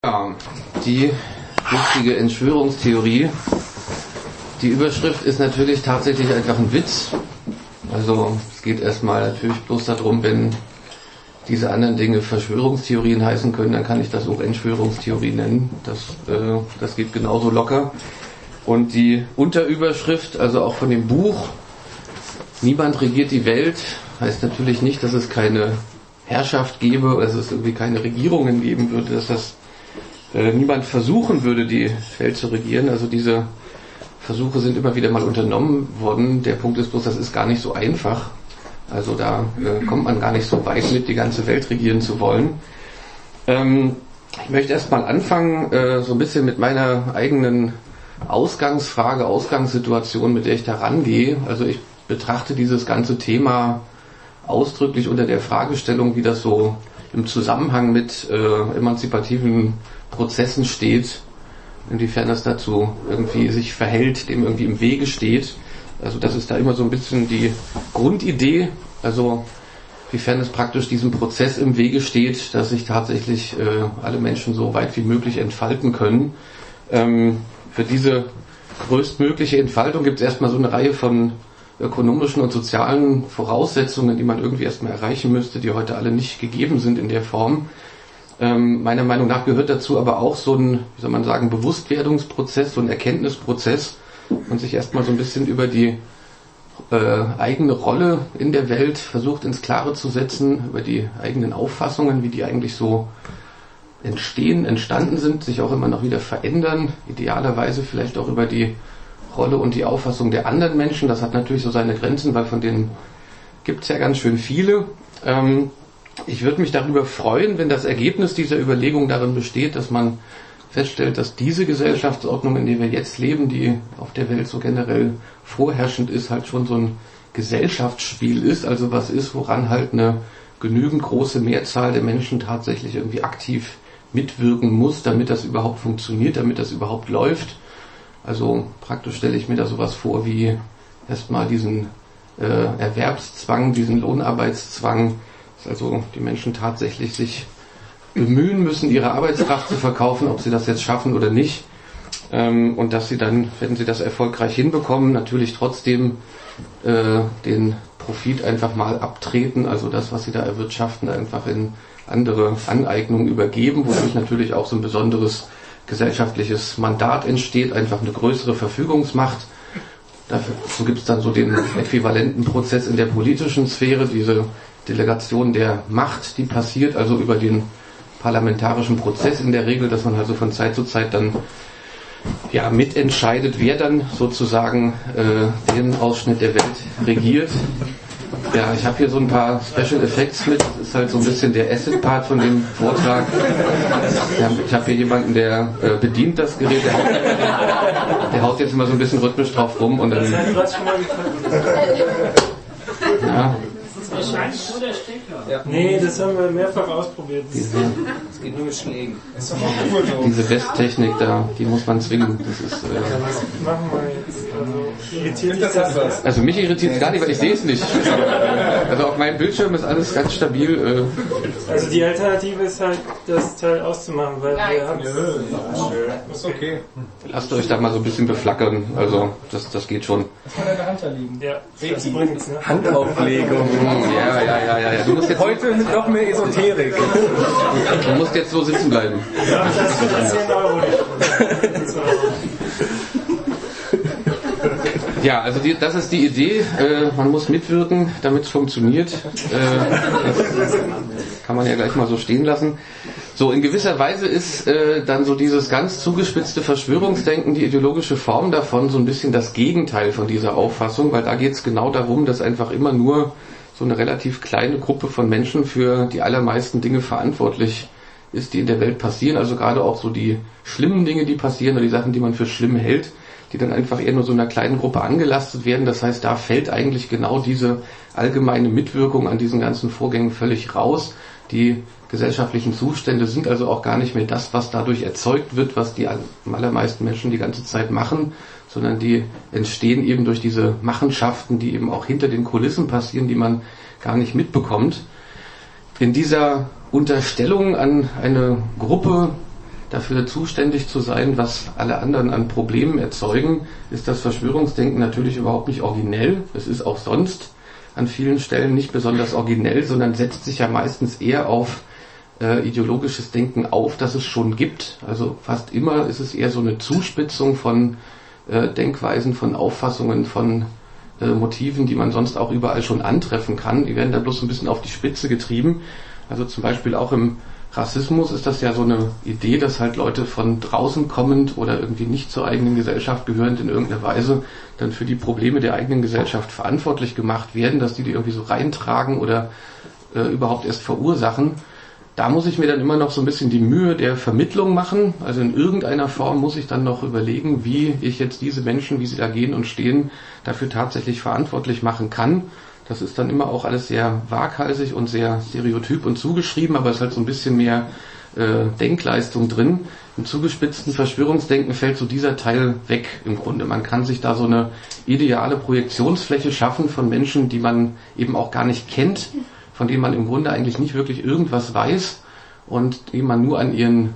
Ja, die wichtige Entschwörungstheorie. Die Überschrift ist natürlich tatsächlich einfach ein Witz. Also es geht erstmal natürlich bloß darum, wenn diese anderen Dinge Verschwörungstheorien heißen können, dann kann ich das auch Entschwörungstheorie nennen. Das geht genauso locker. Und die Unterüberschrift, also auch von dem Buch, Niemand regiert die Welt, heißt natürlich nicht, dass es keine Herrschaft gäbe oder dass es irgendwie keine Regierungen geben würde, dass das niemand versuchen würde, die Welt zu regieren. Also diese Versuche sind immer wieder mal unternommen worden. Der Punkt ist bloß, das ist gar nicht so einfach. Also da kommt man gar nicht so weit mit, die ganze Welt regieren zu wollen. Ich möchte erst mal anfangen, so ein bisschen mit meiner eigenen Ausgangssituation, mit der ich da rangehe. Also ich betrachte dieses ganze Thema ausdrücklich unter der Fragestellung, wie das so im Zusammenhang mit emanzipativen Prozessen steht, inwiefern das dazu irgendwie sich verhält, dem irgendwie im Wege steht. Also das ist da immer so ein bisschen die Grundidee, also inwiefern es praktisch diesem Prozess im Wege steht, dass sich tatsächlich alle Menschen so weit wie möglich entfalten können. Für diese größtmögliche Entfaltung gibt es erstmal so eine Reihe von ökonomischen und sozialen Voraussetzungen, die man irgendwie erstmal erreichen müsste, die heute alle nicht gegeben sind in der Form. Meiner Meinung nach gehört dazu aber auch so ein, wie soll man sagen, Bewusstwerdungsprozess, so ein Erkenntnisprozess und sich erstmal so ein bisschen über die eigene Rolle in der Welt versucht ins Klare zu setzen, über die eigenen Auffassungen, wie die eigentlich so entstanden sind, sich auch immer noch wieder verändern, idealerweise vielleicht auch über die Rolle und die Auffassung der anderen Menschen. Das hat natürlich so seine Grenzen, weil von denen gibt es ja ganz schön viele. Ich würde mich darüber freuen, wenn das Ergebnis dieser Überlegung darin besteht, dass man feststellt, dass diese Gesellschaftsordnung, in der wir jetzt leben, die auf der Welt so generell vorherrschend ist, halt schon so ein Gesellschaftsspiel ist, also was ist, woran halt eine genügend große Mehrzahl der Menschen tatsächlich irgendwie aktiv mitwirken muss, damit das überhaupt funktioniert, damit das überhaupt läuft. Also praktisch stelle ich mir da sowas vor wie erstmal diesen Erwerbszwang, diesen Lohnarbeitszwang, dass also die Menschen tatsächlich sich bemühen müssen, ihre Arbeitskraft zu verkaufen, ob sie das jetzt schaffen oder nicht. Und dass sie dann, wenn sie das erfolgreich hinbekommen, natürlich trotzdem den Profit einfach mal abtreten, also das, was sie da erwirtschaften, einfach in andere Aneignungen übergeben, wodurch natürlich auch so ein besonderes gesellschaftliches Mandat entsteht, einfach eine größere Verfügungsmacht. Dazu gibt es dann so den äquivalenten Prozess in der politischen Sphäre, diese Delegation der Macht, die passiert, also über den parlamentarischen Prozess in der Regel, dass man also von Zeit zu Zeit dann ja mitentscheidet, wer dann sozusagen den Ausschnitt der Welt regiert. Ja, ich habe hier so ein paar Special Effects mit. Das ist halt so ein bisschen der Acid-Part von dem Vortrag. Ich habe hier jemanden, der bedient das Gerät. Der haut jetzt immer so ein bisschen rhythmisch drauf rum und dann. Ja. Wahrscheinlich nur der Stecker. Ja. Nee, das haben wir mehrfach ausprobiert. Es geht nur mit Schlägen. Diese Westtechnik da, die muss man zwingen. Das ist, Was machen wir jetzt? Also, irritiert dich das? Also mich irritiert es gar nicht, weil ich sehe es nicht. Also auf meinem Bildschirm ist alles ganz stabil. Also die Alternative ist halt, das Teil auszumachen, weil wir haben Ist okay. Lasst euch da mal so ein bisschen beflackern. Also das geht schon. Das kann in der Hand da liegen. ja, das bringt's, ne? Handauflegung. Ja. Du musst jetzt Heute noch mehr Esoterik. Du musst jetzt so sitzen bleiben. Ja, das wird jetzt 10 Euro nicht. Ja, also das ist die Idee. Man muss mitwirken, damit es funktioniert. Das kann man ja gleich mal so stehen lassen. So, in gewisser Weise ist dann so dieses ganz zugespitzte Verschwörungsdenken, die ideologische Form davon, so ein bisschen das Gegenteil von dieser Auffassung, weil da geht es genau darum, dass einfach immer nur so eine relativ kleine Gruppe von Menschen für die allermeisten Dinge verantwortlich ist, die in der Welt passieren. Also gerade auch so die schlimmen Dinge, die passieren oder die Sachen, die man für schlimm hält, die dann einfach eher nur so einer kleinen Gruppe angelastet werden. Das heißt, da fällt eigentlich genau diese allgemeine Mitwirkung an diesen ganzen Vorgängen völlig raus. Die gesellschaftlichen Zustände sind also auch gar nicht mehr das, was dadurch erzeugt wird, was die allermeisten Menschen die ganze Zeit machen, sondern die entstehen eben durch diese Machenschaften, die eben auch hinter den Kulissen passieren, die man gar nicht mitbekommt. In dieser Unterstellung an eine Gruppe dafür zuständig zu sein, was alle anderen an Problemen erzeugen, ist das Verschwörungsdenken natürlich überhaupt nicht originell. Es ist auch sonst an vielen Stellen nicht besonders originell, sondern setzt sich ja meistens eher auf ideologisches Denken auf, das es schon gibt. Also fast immer ist es eher so eine Zuspitzung von Denkweisen, von Auffassungen, von Motiven, die man sonst auch überall schon antreffen kann. Die werden da bloß ein bisschen auf die Spitze getrieben. Also zum Beispiel auch im Rassismus ist das ja so eine Idee, dass halt Leute von draußen kommend oder irgendwie nicht zur eigenen Gesellschaft gehörend in irgendeiner Weise dann für die Probleme der eigenen Gesellschaft verantwortlich gemacht werden, dass die irgendwie so reintragen oder überhaupt erst verursachen. Da muss ich mir dann immer noch so ein bisschen die Mühe der Vermittlung machen. Also in irgendeiner Form muss ich dann noch überlegen, wie ich jetzt diese Menschen, wie sie da gehen und stehen, dafür tatsächlich verantwortlich machen kann. Das ist dann immer auch alles sehr waghalsig und sehr stereotyp und zugeschrieben, aber es ist halt so ein bisschen mehr Denkleistung drin. Im zugespitzten Verschwörungsdenken fällt so dieser Teil weg im Grunde. Man kann sich da so eine ideale Projektionsfläche schaffen von Menschen, die man eben auch gar nicht kennt, von denen man im Grunde eigentlich nicht wirklich irgendwas weiß und die man nur an ihren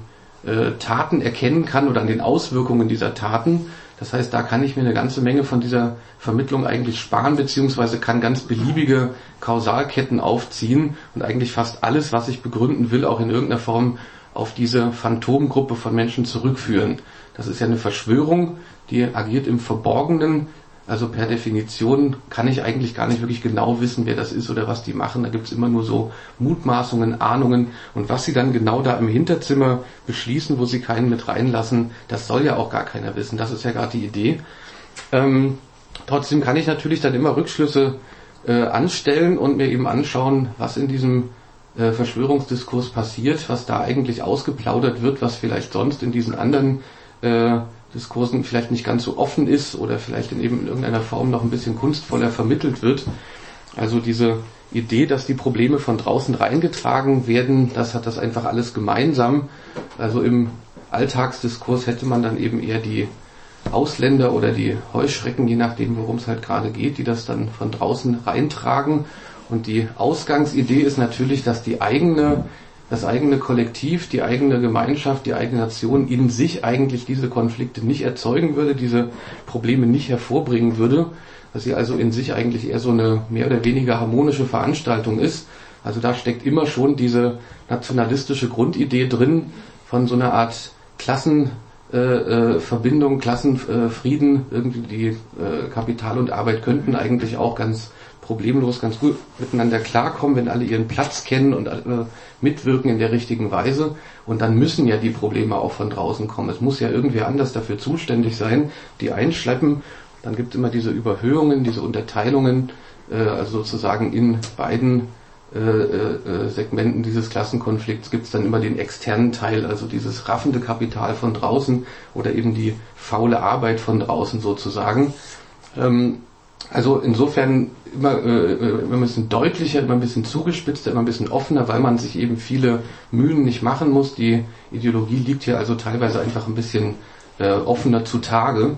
Taten erkennen kann oder an den Auswirkungen dieser Taten. Das heißt, da kann ich mir eine ganze Menge von dieser Vermittlung eigentlich sparen, beziehungsweise kann ganz beliebige Kausalketten aufziehen und eigentlich fast alles, was ich begründen will, auch in irgendeiner Form auf diese Phantomgruppe von Menschen zurückführen. Das ist ja eine Verschwörung, die agiert im Verborgenen. Also per Definition kann ich eigentlich gar nicht wirklich genau wissen, wer das ist oder was die machen. Da gibt's immer nur so Mutmaßungen, Ahnungen. Und was sie dann genau da im Hinterzimmer beschließen, wo sie keinen mit reinlassen, das soll ja auch gar keiner wissen. Das ist ja gerade die Idee. Trotzdem kann ich natürlich dann immer Rückschlüsse anstellen und mir eben anschauen, was in diesem Verschwörungsdiskurs passiert, was da eigentlich ausgeplaudert wird, was vielleicht sonst in diesen anderen Diskursen vielleicht nicht ganz so offen ist oder vielleicht in irgendeiner Form noch ein bisschen kunstvoller vermittelt wird. Also diese Idee, dass die Probleme von draußen reingetragen werden, das hat das einfach alles gemeinsam. Also im Alltagsdiskurs hätte man dann eben eher die Ausländer oder die Heuschrecken, je nachdem, worum es halt gerade geht, die das dann von draußen reintragen. Und die Ausgangsidee ist natürlich, dass das eigene Kollektiv, die eigene Gemeinschaft, die eigene Nation in sich eigentlich diese Konflikte nicht erzeugen würde, diese Probleme nicht hervorbringen würde, dass sie also in sich eigentlich eher so eine mehr oder weniger harmonische Veranstaltung ist. Also da steckt immer schon diese nationalistische Grundidee drin von so einer Art Klassenverbindung, Klassenfrieden. Irgendwie die Kapital und Arbeit könnten eigentlich auch ganz problemlos, ganz gut miteinander klarkommen, wenn alle ihren Platz kennen und alle mitwirken in der richtigen Weise. Und dann müssen ja die Probleme auch von draußen kommen. Es muss ja irgendwer anders dafür zuständig sein, die einschleppen. Dann gibt es immer diese Überhöhungen, diese Unterteilungen, also sozusagen in beiden Segmenten dieses Klassenkonflikts gibt es dann immer den externen Teil, also dieses raffende Kapital von draußen oder eben die faule Arbeit von draußen sozusagen. Also insofern immer ein bisschen deutlicher, immer ein bisschen zugespitzter, immer ein bisschen offener, weil man sich eben viele Mühen nicht machen muss. Die Ideologie liegt hier also teilweise einfach ein bisschen offener zutage.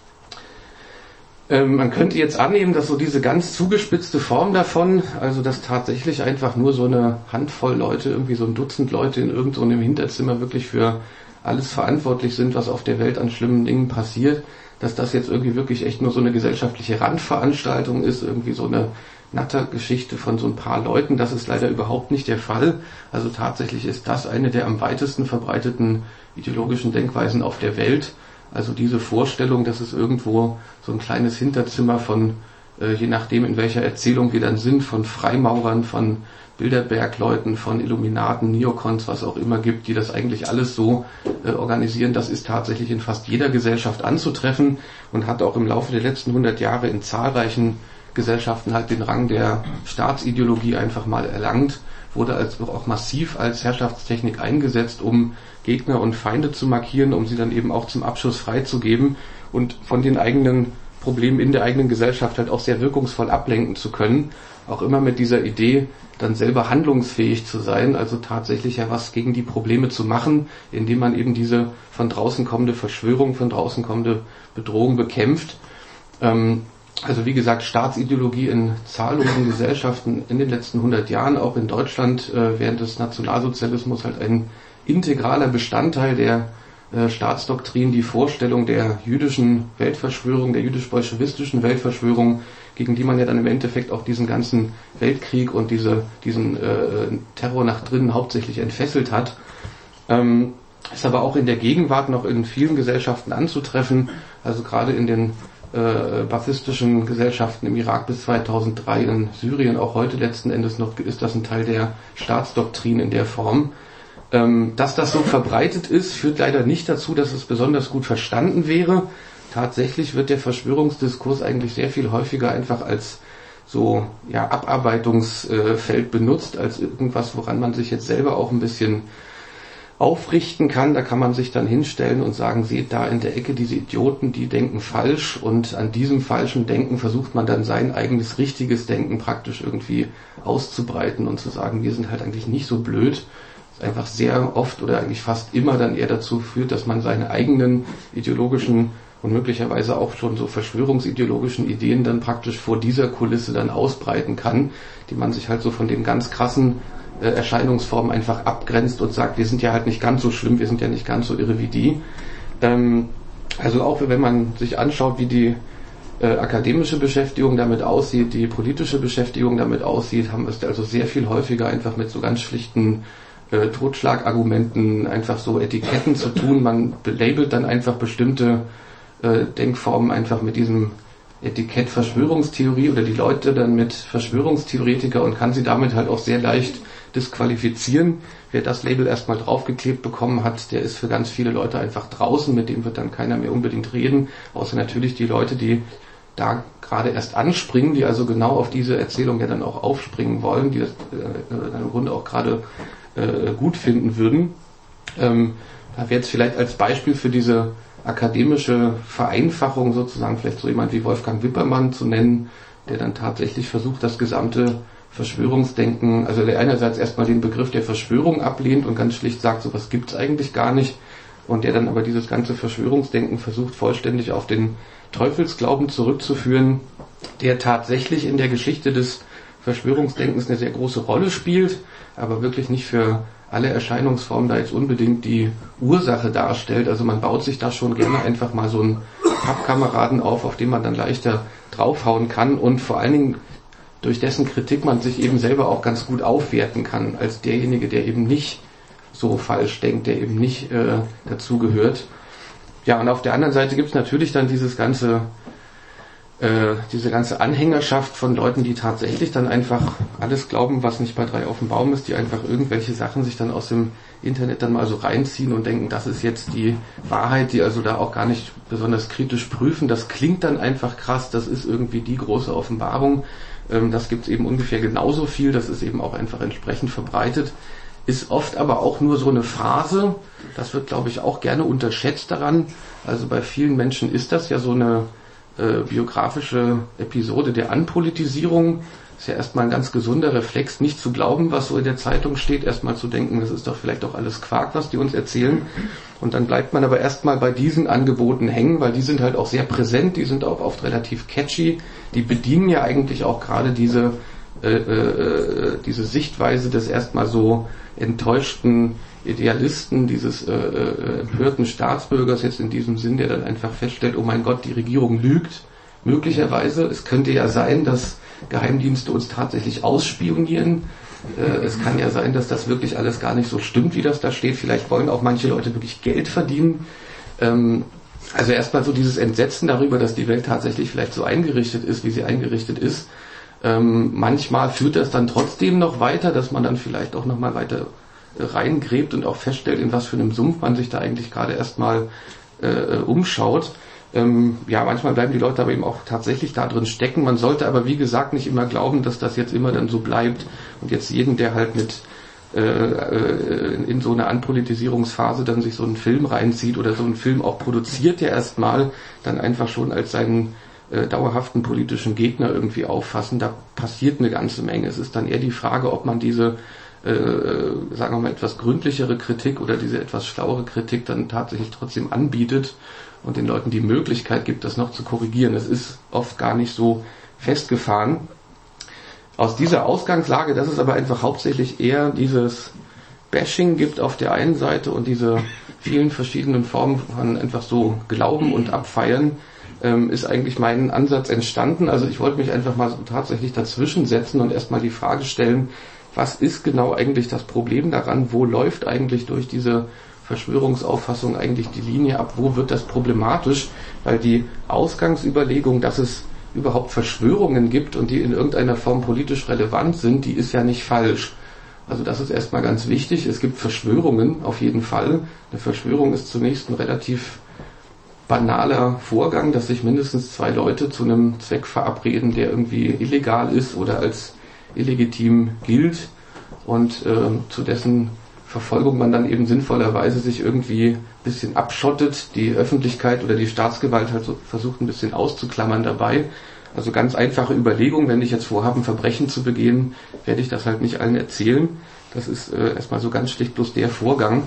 Man könnte jetzt annehmen, dass so diese ganz zugespitzte Form davon, also dass tatsächlich einfach nur so eine Handvoll Leute, irgendwie so ein Dutzend Leute in irgend so einem Hinterzimmer wirklich für alles verantwortlich sind, was auf der Welt an schlimmen Dingen passiert, dass das jetzt irgendwie wirklich echt nur so eine gesellschaftliche Randveranstaltung ist, irgendwie so eine Nattergeschichte von so ein paar Leuten. Das ist leider überhaupt nicht der Fall. Also tatsächlich ist das eine der am weitesten verbreiteten ideologischen Denkweisen auf der Welt. Also diese Vorstellung, dass es irgendwo so ein kleines Hinterzimmer von, je nachdem in welcher Erzählung wir dann sind, von Freimaurern, von Bilderbergleuten, von Illuminaten, Neokons, was auch immer gibt, die das eigentlich alles so organisieren, das ist tatsächlich in fast jeder Gesellschaft anzutreffen und hat auch im Laufe der letzten 100 Jahre in zahlreichen Gesellschaften halt den Rang der Staatsideologie einfach mal erlangt, wurde auch massiv als Herrschaftstechnik eingesetzt, um Gegner und Feinde zu markieren, um sie dann eben auch zum Abschuss freizugeben und von den eigenen Problemen in der eigenen Gesellschaft halt auch sehr wirkungsvoll ablenken zu können. Auch immer mit dieser Idee, dann selber handlungsfähig zu sein, also tatsächlich ja was gegen die Probleme zu machen, indem man eben diese von draußen kommende Verschwörung, von draußen kommende Bedrohung bekämpft. Also wie gesagt, Staatsideologie in zahllosen Gesellschaften in den letzten 100 Jahren, auch in Deutschland während des Nationalsozialismus halt ein integraler Bestandteil der Staatsdoktrin die Vorstellung der jüdischen Weltverschwörung, der jüdisch-bolschewistischen Weltverschwörung, gegen die man ja dann im Endeffekt auch diesen ganzen Weltkrieg und diesen Terror nach drinnen hauptsächlich entfesselt hat. Ist aber auch in der Gegenwart noch in vielen Gesellschaften anzutreffen, also gerade in den baathistischen Gesellschaften im Irak bis 2003, in Syrien auch heute letzten Endes noch, ist das ein Teil der Staatsdoktrin in der Form. Dass das so verbreitet ist, führt leider nicht dazu, dass es besonders gut verstanden wäre. Tatsächlich wird der Verschwörungsdiskurs eigentlich sehr viel häufiger einfach als so Abarbeitungsfeld benutzt, als irgendwas, woran man sich jetzt selber auch ein bisschen aufrichten kann. Da kann man sich dann hinstellen und sagen, seht da in der Ecke diese Idioten, die denken falsch, und an diesem falschen Denken versucht man dann sein eigenes richtiges Denken praktisch irgendwie auszubreiten und zu sagen, wir sind halt eigentlich nicht so blöd. Einfach sehr oft oder eigentlich fast immer dann eher dazu führt, dass man seine eigenen ideologischen und möglicherweise auch schon so verschwörungsideologischen Ideen dann praktisch vor dieser Kulisse dann ausbreiten kann, die man sich halt so von den ganz krassen Erscheinungsformen einfach abgrenzt und sagt, wir sind ja halt nicht ganz so schlimm, wir sind ja nicht ganz so irre wie die. Also auch wenn man sich anschaut, wie die akademische Beschäftigung damit aussieht, die politische Beschäftigung damit aussieht, haben es also sehr viel häufiger einfach mit so ganz schlichten Totschlagargumenten, einfach so Etiketten zu tun. Man labelt dann einfach bestimmte Denkformen einfach mit diesem Etikett Verschwörungstheorie oder die Leute dann mit Verschwörungstheoretiker und kann sie damit halt auch sehr leicht disqualifizieren. Wer das Label erstmal draufgeklebt bekommen hat, der ist für ganz viele Leute einfach draußen, mit dem wird dann keiner mehr unbedingt reden, außer natürlich die Leute, die da gerade erst anspringen, die also genau auf diese Erzählung ja dann auch aufspringen wollen, die das im Grunde auch gerade gut finden würden. Da wäre jetzt vielleicht als Beispiel für diese akademische Vereinfachung sozusagen vielleicht so jemand wie Wolfgang Wippermann zu nennen, der dann tatsächlich versucht, das gesamte Verschwörungsdenken, also der einerseits erstmal den Begriff der Verschwörung ablehnt und ganz schlicht sagt, sowas gibt's eigentlich gar nicht, und der dann aber dieses ganze Verschwörungsdenken versucht vollständig auf den Teufelsglauben zurückzuführen, der tatsächlich in der Geschichte des Verschwörungsdenkens eine sehr große Rolle spielt, aber wirklich nicht für alle Erscheinungsformen da jetzt unbedingt die Ursache darstellt. Also man baut sich da schon gerne einfach mal so einen Pappkameraden auf den man dann leichter draufhauen kann und vor allen Dingen durch dessen Kritik man sich eben selber auch ganz gut aufwerten kann als derjenige, der eben nicht so falsch denkt, der eben nicht dazugehört. Ja, und auf der anderen Seite gibt es natürlich dann diese ganze Anhängerschaft von Leuten, die tatsächlich dann einfach alles glauben, was nicht bei 3 auf dem Baum ist, die einfach irgendwelche Sachen sich dann aus dem Internet dann mal so reinziehen und denken, das ist jetzt die Wahrheit, die also da auch gar nicht besonders kritisch prüfen. Das klingt dann einfach krass, das ist irgendwie die große Offenbarung. Das gibt es eben ungefähr genauso viel, das ist eben auch einfach entsprechend verbreitet. Ist oft aber auch nur so eine Phase, das wird glaube ich auch gerne unterschätzt daran. Also bei vielen Menschen ist das ja so eine biografische Episode der Anpolitisierung. Ist ja erstmal ein ganz gesunder Reflex, nicht zu glauben, was so in der Zeitung steht, erstmal zu denken, das ist doch vielleicht auch alles Quark, was die uns erzählen. Und dann bleibt man aber erstmal bei diesen Angeboten hängen, weil die sind halt auch sehr präsent, die sind auch oft relativ catchy, die bedienen ja eigentlich auch gerade diese Sichtweise des erstmal so enttäuschten Idealisten, dieses empörten Staatsbürgers jetzt in diesem Sinn, der dann einfach feststellt, oh mein Gott, die Regierung lügt. Möglicherweise, es könnte ja sein, dass Geheimdienste uns tatsächlich ausspionieren. Es kann ja sein, dass das wirklich alles gar nicht so stimmt, wie das da steht. Vielleicht wollen auch manche Leute wirklich Geld verdienen. Also erstmal so dieses Entsetzen darüber, dass die Welt tatsächlich vielleicht so eingerichtet ist, wie sie eingerichtet ist. Manchmal führt das dann trotzdem noch weiter, dass man dann vielleicht auch nochmal weiter reingräbt und auch feststellt, in was für einem Sumpf man sich da eigentlich gerade erstmal umschaut. Ja, manchmal bleiben die Leute aber eben auch tatsächlich da drin stecken. Man sollte aber, wie gesagt, nicht immer glauben, dass das jetzt immer dann so bleibt und jetzt jeden, der halt mit in so eine Anpolitisierungsphase dann sich so einen Film reinzieht oder so einen Film auch produziert, der erstmal dann einfach schon als seinen dauerhaften politischen Gegner irgendwie auffassen. Da passiert eine ganze Menge. Es ist dann eher die Frage, ob man diese sagen wir mal etwas gründlichere Kritik oder diese etwas schlauere Kritik dann tatsächlich trotzdem anbietet und den Leuten die Möglichkeit gibt, das noch zu korrigieren. Es ist oft gar nicht so festgefahren. Aus dieser Ausgangslage, das ist aber einfach hauptsächlich eher dieses Bashing gibt auf der einen Seite und diese vielen verschiedenen Formen von einfach so Glauben und Abfeiern, ist eigentlich mein Ansatz entstanden. Also ich wollte mich einfach mal tatsächlich dazwischen setzen und erstmal die Frage stellen, was ist genau eigentlich das Problem daran? Wo läuft eigentlich durch diese Verschwörungsauffassung eigentlich die Linie ab? Wo wird das problematisch? Weil die Ausgangsüberlegung, dass es überhaupt Verschwörungen gibt und die in irgendeiner Form politisch relevant sind, die ist ja nicht falsch. Also das ist erstmal ganz wichtig. Es gibt Verschwörungen auf jeden Fall. Eine Verschwörung ist zunächst ein relativ banaler Vorgang, dass sich mindestens zwei Leute zu einem Zweck verabreden, der irgendwie illegal ist oder als illegitim gilt und zu dessen Verfolgung man dann eben sinnvollerweise sich irgendwie ein bisschen abschottet, die Öffentlichkeit oder die Staatsgewalt halt so versucht ein bisschen auszuklammern dabei. Also ganz einfache Überlegung, wenn ich jetzt vorhabe, ein Verbrechen zu begehen, werde ich das halt nicht allen erzählen. Das ist erstmal so ganz schlicht bloß der Vorgang.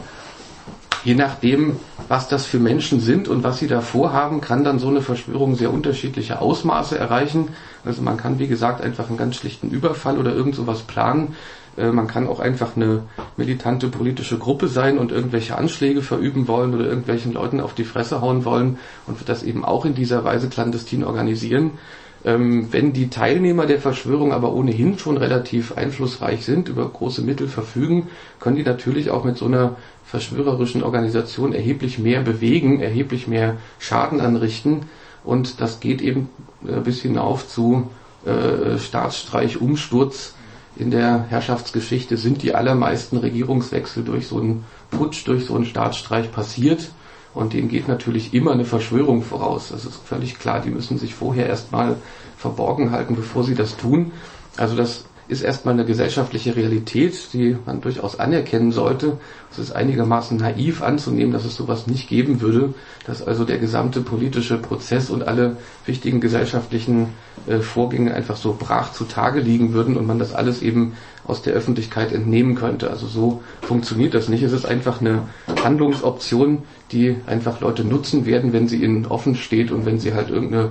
Je nachdem, was das für Menschen sind und was sie da vorhaben, kann dann so eine Verschwörung sehr unterschiedliche Ausmaße erreichen. Also man kann, wie gesagt, einfach einen ganz schlichten Überfall oder irgend sowas planen. Man kann auch einfach eine militante politische Gruppe sein und irgendwelche Anschläge verüben wollen oder irgendwelchen Leuten auf die Fresse hauen wollen und wird das eben auch in dieser Weise clandestin organisieren. Wenn die Teilnehmer der Verschwörung aber ohnehin schon relativ einflussreich sind, über große Mittel verfügen, können die natürlich auch mit so einer verschwörerischen Organisation erheblich mehr bewegen, erheblich mehr Schaden anrichten und das geht eben bis hinauf zu Staatsstreich, Umsturz. In der Herrschaftsgeschichte sind die allermeisten Regierungswechsel durch so einen Putsch, durch so einen Staatsstreich passiert. Und denen geht natürlich immer eine Verschwörung voraus. Das ist völlig klar. Die müssen sich vorher erstmal verborgen halten, bevor sie das tun. Also das ist erstmal eine gesellschaftliche Realität, die man durchaus anerkennen sollte. Es ist einigermaßen naiv anzunehmen, dass es sowas nicht geben würde, dass also der gesamte politische Prozess und alle wichtigen gesellschaftlichen Vorgänge einfach so brach zutage liegen würden und man das alles eben aus der Öffentlichkeit entnehmen könnte. Also so funktioniert das nicht. Es ist einfach eine Handlungsoption, die einfach Leute nutzen werden, wenn sie ihnen offen steht und wenn sie halt irgendeine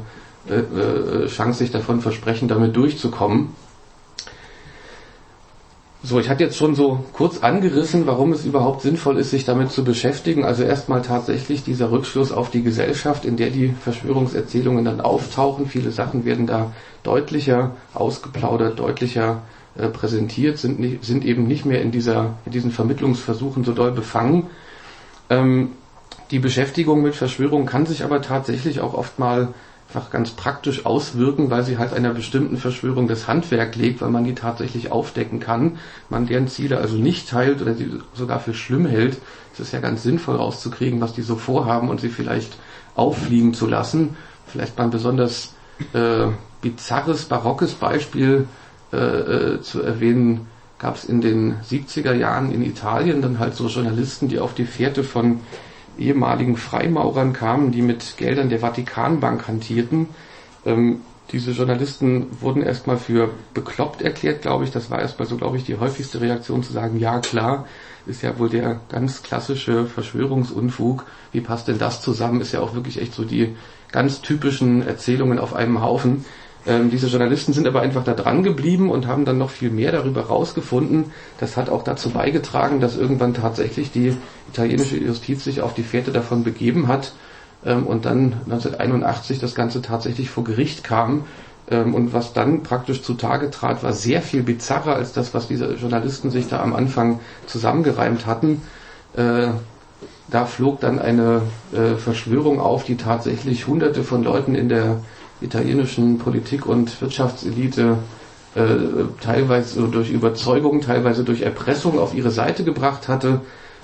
Chance sich davon versprechen, damit durchzukommen. So, ich hatte jetzt schon so kurz angerissen, warum es überhaupt sinnvoll ist, sich damit zu beschäftigen. Also erstmal tatsächlich dieser Rückschluss auf die Gesellschaft, in der die Verschwörungserzählungen dann auftauchen. Viele Sachen werden da deutlicher ausgeplaudert, deutlicher präsentiert, sind eben nicht mehr in diesen Vermittlungsversuchen so doll befangen. Die Beschäftigung mit Verschwörungen kann sich aber tatsächlich auch oft mal einfach ganz praktisch auswirken, weil sie halt einer bestimmten Verschwörung das Handwerk legt, weil man die tatsächlich aufdecken kann, man deren Ziele also nicht teilt oder sie sogar für schlimm hält. Es ist ja ganz sinnvoll rauszukriegen, was die so vorhaben und sie vielleicht auffliegen zu lassen. Vielleicht mal ein besonders bizarres, barockes Beispiel zu erwähnen, gab es in den 70er Jahren in Italien dann halt so Journalisten, die auf die Fährte von ehemaligen Freimaurern kamen, die mit Geldern der Vatikanbank hantierten. Diese Journalisten wurden erstmal für bekloppt erklärt, glaube ich. Das war erstmal so, glaube ich, die häufigste Reaktion zu sagen, ja klar, ist ja wohl der ganz klassische Verschwörungsunfug. Wie passt denn das zusammen? Ist ja auch wirklich echt so die ganz typischen Erzählungen auf einem Haufen. Diese Journalisten sind aber einfach da dran geblieben und haben dann noch viel mehr darüber rausgefunden. Das hat auch dazu beigetragen, dass irgendwann tatsächlich die italienische Justiz sich auf die Fährte davon begeben hat und dann 1981 das Ganze tatsächlich vor Gericht kam. Und was dann praktisch zutage trat, war sehr viel bizarrer als das, was diese Journalisten sich da am Anfang zusammengereimt hatten. Da flog dann eine Verschwörung auf, die tatsächlich Hunderte von Leuten in der italienischen Politik- und Wirtschaftselite teilweise durch Überzeugung, teilweise durch Erpressung auf ihre Seite gebracht hatte.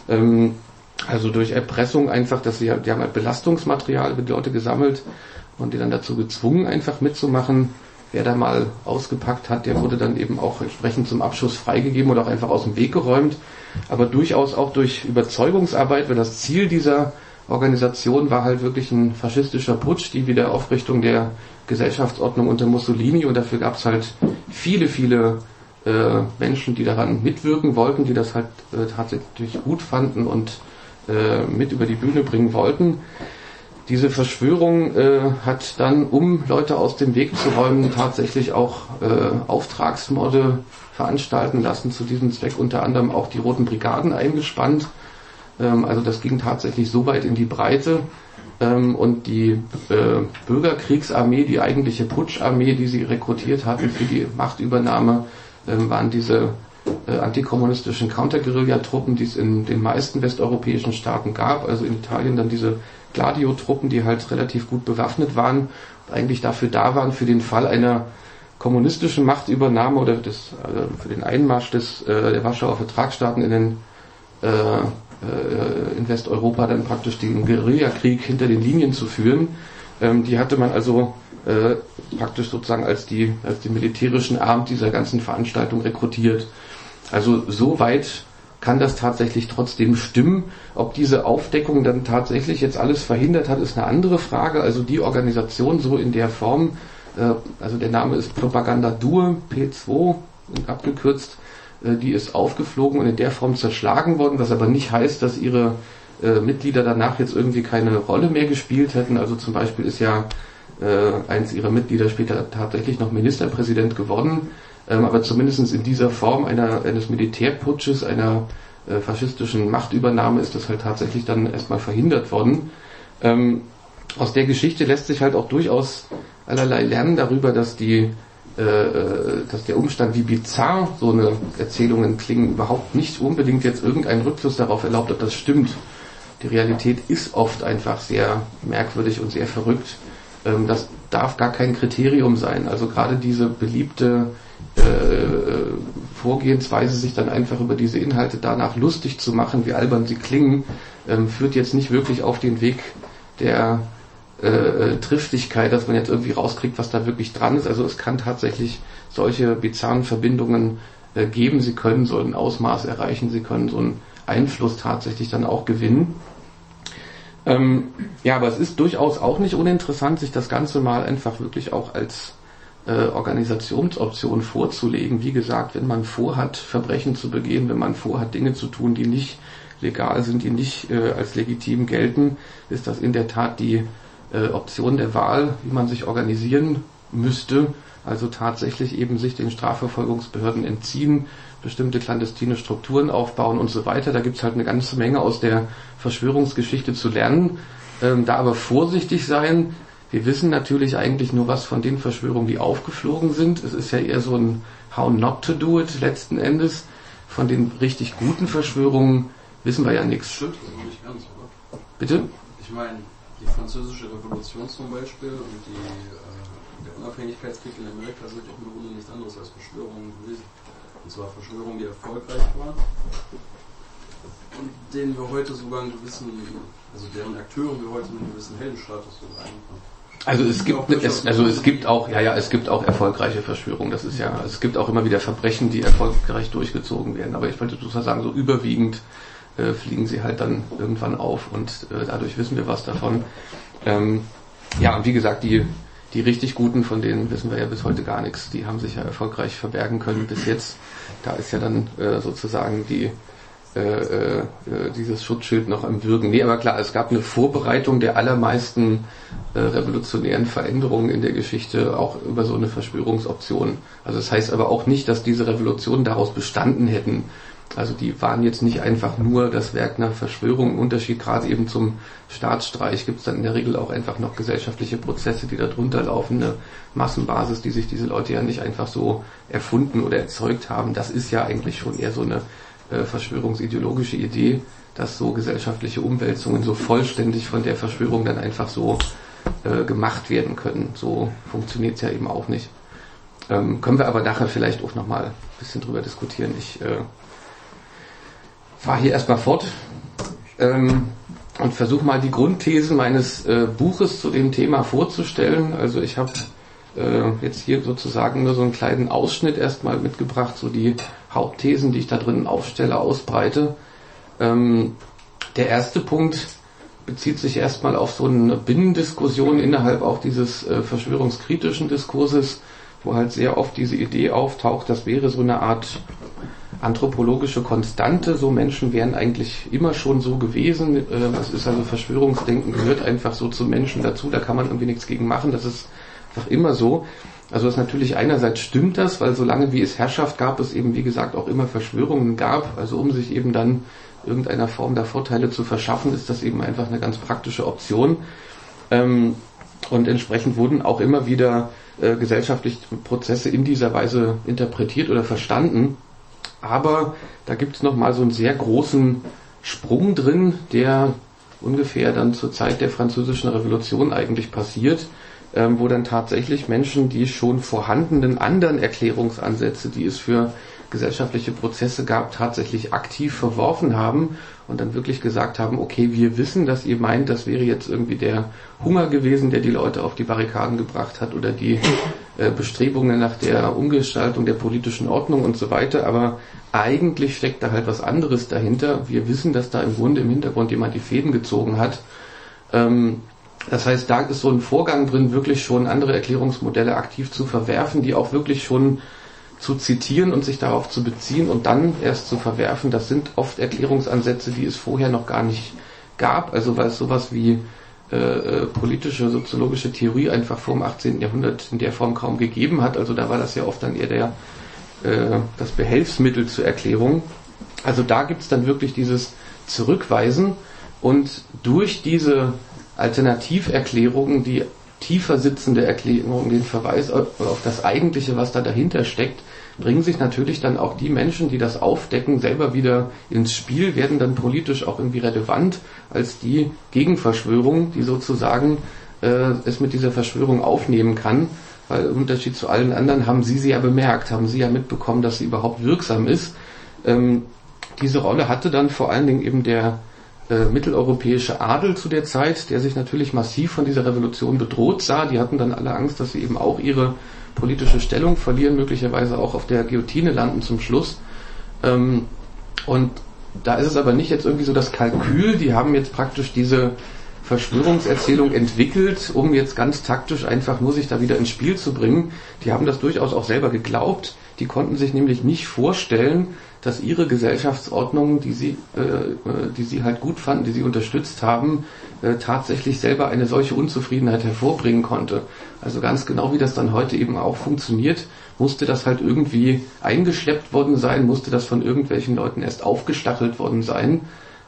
Also durch Erpressung einfach, dass die haben halt Belastungsmaterial über die Leute gesammelt und die dann dazu gezwungen, einfach mitzumachen. Wer da mal ausgepackt hat, der wurde dann eben auch entsprechend zum Abschuss freigegeben oder auch einfach aus dem Weg geräumt. Aber durchaus auch durch Überzeugungsarbeit, weil das Ziel dieser Organisation war halt wirklich ein faschistischer Putsch, die Wiederaufrichtung der Gesellschaftsordnung unter Mussolini, und dafür gab es halt viele Menschen, die daran mitwirken wollten, die das halt tatsächlich gut fanden und mit über die Bühne bringen wollten. Diese Verschwörung hat dann, um Leute aus dem Weg zu räumen, tatsächlich auch Auftragsmorde veranstalten lassen. Zu diesem Zweck unter anderem auch die Roten Brigaden eingespannt. Also das ging tatsächlich so weit in die Breite. Und die Bürgerkriegsarmee, die eigentliche Putscharmee, die sie rekrutiert hatten für die Machtübernahme, waren diese antikommunistischen Counter-Guerilla-Truppen, die es in den meisten westeuropäischen Staaten gab. Also in Italien dann diese Gladio-Truppen, die halt relativ gut bewaffnet waren und eigentlich dafür da waren, für den Fall einer kommunistischen Machtübernahme oder für den Einmarsch der Warschauer Vertragsstaaten in Westeuropa dann praktisch den Guerillakrieg hinter den Linien zu führen. Die hatte man also praktisch sozusagen als die militärischen Arm dieser ganzen Veranstaltung rekrutiert. Also so weit kann das tatsächlich trotzdem stimmen. Ob diese Aufdeckung dann tatsächlich jetzt alles verhindert hat, ist eine andere Frage. Also die Organisation so in der Form, also der Name ist Propaganda Due, P2 abgekürzt, die ist aufgeflogen und in der Form zerschlagen worden, was aber nicht heißt, dass ihre Mitglieder danach jetzt irgendwie keine Rolle mehr gespielt hätten. Also zum Beispiel ist ja eins ihrer Mitglieder später tatsächlich noch Ministerpräsident geworden, aber zumindest in dieser Form eines Militärputsches, einer faschistischen Machtübernahme ist das halt tatsächlich dann erstmal verhindert worden. Aus der Geschichte lässt sich halt auch durchaus allerlei lernen darüber, dass der Umstand, wie bizarr so eine Erzählungen klingen, überhaupt nicht unbedingt jetzt irgendeinen Rückschluss darauf erlaubt, ob das stimmt. Die Realität ist oft einfach sehr merkwürdig und sehr verrückt. Das darf gar kein Kriterium sein. Also gerade diese beliebte Vorgehensweise, sich dann einfach über diese Inhalte danach lustig zu machen, wie albern sie klingen, führt jetzt nicht wirklich auf den Weg der Triftigkeit, dass man jetzt irgendwie rauskriegt, was da wirklich dran ist. Also es kann tatsächlich solche bizarren Verbindungen geben. Sie können so ein Ausmaß erreichen, sie können so einen Einfluss tatsächlich dann auch gewinnen. Ja, aber es ist durchaus auch nicht uninteressant, sich das Ganze mal einfach wirklich auch als Organisationsoption vorzulegen. Wie gesagt, wenn man vorhat, Verbrechen zu begehen, wenn man vorhat, Dinge zu tun, die nicht legal sind, die nicht als legitim gelten, ist das in der Tat die Option der Wahl, wie man sich organisieren müsste. Also tatsächlich eben sich den Strafverfolgungsbehörden entziehen, bestimmte clandestine Strukturen aufbauen und so weiter. Da gibt's halt eine ganze Menge aus der Verschwörungsgeschichte zu lernen. Da aber vorsichtig sein. Wir wissen natürlich eigentlich nur was von den Verschwörungen, die aufgeflogen sind. Es ist ja eher so ein How not to do it letzten Endes. Von den richtig guten Verschwörungen wissen wir ja nichts. Stimmt also nicht ganz, oder? Bitte? Ich meine, die französische Revolution zum Beispiel und der Unabhängigkeitskrieg in Amerika sind ja im Grunde nichts anderes als Verschwörungen gewesen. Und zwar Verschwörungen, die erfolgreich waren und denen wir heute sogar einen gewissen, also deren Akteure wir heute einen gewissen Heldenstatus sogar einbekommen. Also es gibt auch erfolgreiche Verschwörungen. Das ist ja, es gibt auch immer wieder Verbrechen, die erfolgreich durchgezogen werden. Aber ich wollte sozusagen sagen, so überwiegend fliegen sie halt dann irgendwann auf und dadurch wissen wir was davon. Ja, und wie gesagt, die richtig Guten, von denen wissen wir ja bis heute gar nichts. Die haben sich ja erfolgreich verbergen können bis jetzt. Da ist ja dann sozusagen dieses Schutzschild noch am Würgen. Nee, aber klar, es gab eine Vorbereitung der allermeisten revolutionären Veränderungen in der Geschichte, auch über so eine Verschwörungsoption. Also das heißt aber auch nicht, dass diese Revolutionen daraus bestanden hätten. Also die waren jetzt nicht einfach nur das Werk einer Verschwörung. Im Unterschied gerade eben zum Staatsstreich gibt es dann in der Regel auch einfach noch gesellschaftliche Prozesse, die da drunter laufen, eine Massenbasis, die sich diese Leute ja nicht einfach so erfunden oder erzeugt haben. Das ist ja eigentlich schon eher so eine verschwörungsideologische Idee, dass so gesellschaftliche Umwälzungen so vollständig von der Verschwörung dann einfach so gemacht werden können. So funktioniert es ja eben auch nicht. Können wir aber nachher vielleicht auch nochmal ein bisschen drüber diskutieren. Ich fahre hier erstmal fort und versuche mal die Grundthesen meines Buches zu dem Thema vorzustellen. Also ich habe jetzt hier sozusagen nur so einen kleinen Ausschnitt erstmal mitgebracht, so die Hauptthesen, die ich da drin aufstelle, ausbreite. Der erste Punkt bezieht sich erstmal auf so eine Binnendiskussion innerhalb auch dieses verschwörungskritischen Diskurses, wo halt sehr oft diese Idee auftaucht, das wäre so eine Art anthropologische Konstante, so Menschen wären eigentlich immer schon so gewesen, das ist also Verschwörungsdenken, gehört einfach so zu Menschen dazu, da kann man irgendwie nichts gegen machen, das ist einfach immer so. Also das natürlich einerseits stimmt das, weil solange wie es Herrschaft gab, es eben wie gesagt auch immer Verschwörungen gab, also um sich eben dann irgendeiner Form der Vorteile zu verschaffen, ist das eben einfach eine ganz praktische Option. Und entsprechend wurden auch immer wieder gesellschaftliche Prozesse in dieser Weise interpretiert oder verstanden. Aber da gibt es nochmal so einen sehr großen Sprung drin, der ungefähr dann zur Zeit der Französischen Revolution eigentlich passiert, wo dann tatsächlich Menschen die schon vorhandenen anderen Erklärungsansätze, die es für gesellschaftliche Prozesse gab, tatsächlich aktiv verworfen haben und dann wirklich gesagt haben, okay, wir wissen, dass ihr meint, das wäre jetzt irgendwie der Hunger gewesen, der die Leute auf die Barrikaden gebracht hat oder die Bestrebungen nach der Umgestaltung der politischen Ordnung und so weiter, aber eigentlich steckt da halt was anderes dahinter. Wir wissen, dass da im Grunde im Hintergrund jemand die Fäden gezogen hat. Das heißt, da ist so ein Vorgang drin, wirklich schon andere Erklärungsmodelle aktiv zu verwerfen, die auch wirklich schon zu zitieren und sich darauf zu beziehen und dann erst zu verwerfen. Das sind oft Erklärungsansätze, die es vorher noch gar nicht gab. Also weil es sowas wie politische, soziologische Theorie einfach vor dem 18. Jahrhundert in der Form kaum gegeben hat. Also da war das ja oft dann eher das Behelfsmittel zur Erklärung. Also da gibt es dann wirklich dieses Zurückweisen und durch diese Alternativerklärungen, die tiefer sitzende Erklärung, den Verweis auf das Eigentliche, was da dahinter steckt, bringen sich natürlich dann auch die Menschen, die das aufdecken, selber wieder ins Spiel, werden dann politisch auch irgendwie relevant als die Gegenverschwörung, die sozusagen es mit dieser Verschwörung aufnehmen kann, weil im Unterschied zu allen anderen haben sie ja bemerkt, haben sie ja mitbekommen, dass sie überhaupt wirksam ist. Diese Rolle hatte dann vor allen Dingen eben der mitteleuropäische Adel zu der Zeit, der sich natürlich massiv von dieser Revolution bedroht sah. Die hatten dann alle Angst, dass sie eben auch ihre politische Stellung verlieren, möglicherweise auch auf der Guillotine landen zum Schluss. Und da ist es aber nicht jetzt irgendwie so das Kalkül, die haben jetzt praktisch diese Verschwörungserzählung entwickelt, um jetzt ganz taktisch einfach nur sich da wieder ins Spiel zu bringen. Die haben das durchaus auch selber geglaubt. Die konnten sich nämlich nicht vorstellen, dass ihre Gesellschaftsordnung, die sie halt gut fanden, die sie unterstützt haben, tatsächlich selber eine solche Unzufriedenheit hervorbringen konnte. Also ganz genau wie das dann heute eben auch funktioniert, musste das halt irgendwie eingeschleppt worden sein, musste das von irgendwelchen Leuten erst aufgestachelt worden sein.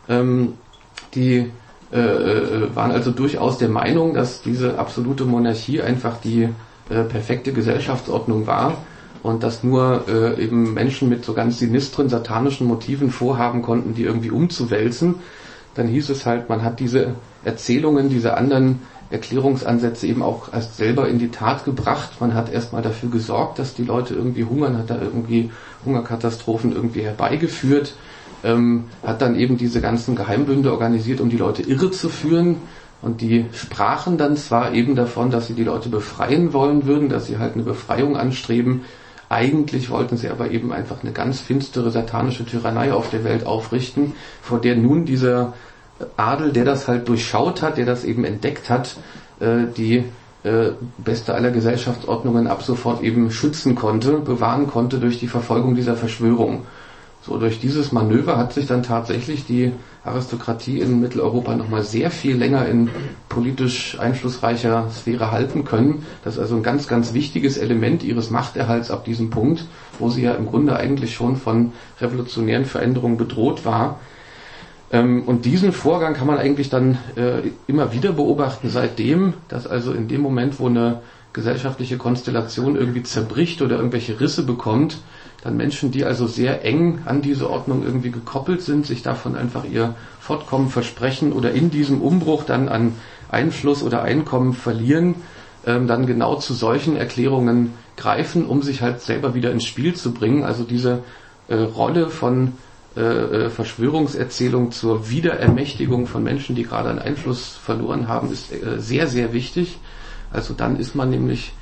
Die waren also durchaus der Meinung, dass diese absolute Monarchie einfach die perfekte Gesellschaftsordnung war und dass nur eben Menschen mit so ganz sinistren, satanischen Motiven vorhaben konnten, die irgendwie umzuwälzen. Dann hieß es halt, man hat diese Erzählungen, diese anderen Erklärungsansätze eben auch erst selber in die Tat gebracht. Man hat erstmal dafür gesorgt, dass die Leute irgendwie hungern, hat da irgendwie Hungerkatastrophen irgendwie herbeigeführt, hat dann eben diese ganzen Geheimbünde organisiert, um die Leute irre zu führen. Und die sprachen dann zwar eben davon, dass sie die Leute befreien wollen würden, dass sie halt eine Befreiung anstreben. Eigentlich wollten sie aber eben einfach eine ganz finstere satanische Tyrannei auf der Welt aufrichten, vor der nun dieser Adel, der das halt durchschaut hat, der das eben entdeckt hat, die beste aller Gesellschaftsordnungen ab sofort eben schützen konnte, bewahren konnte durch die Verfolgung dieser Verschwörung. So, durch dieses Manöver hat sich dann tatsächlich die Aristokratie in Mitteleuropa nochmal sehr viel länger in politisch einflussreicher Sphäre halten können. Das ist also ein ganz, ganz wichtiges Element ihres Machterhalts ab diesem Punkt, wo sie ja im Grunde eigentlich schon von revolutionären Veränderungen bedroht war. Und diesen Vorgang kann man eigentlich dann immer wieder beobachten seitdem, dass also in dem Moment, wo eine gesellschaftliche Konstellation irgendwie zerbricht oder irgendwelche Risse bekommt, dann Menschen, die also sehr eng an diese Ordnung irgendwie gekoppelt sind, sich davon einfach ihr Fortkommen versprechen oder in diesem Umbruch dann an Einfluss oder Einkommen verlieren, dann genau zu solchen Erklärungen greifen, um sich halt selber wieder ins Spiel zu bringen. Also diese Rolle von Verschwörungserzählung zur Wiederermächtigung von Menschen, die gerade an Einfluss verloren haben, ist sehr, sehr wichtig. Also dann ist man nämlich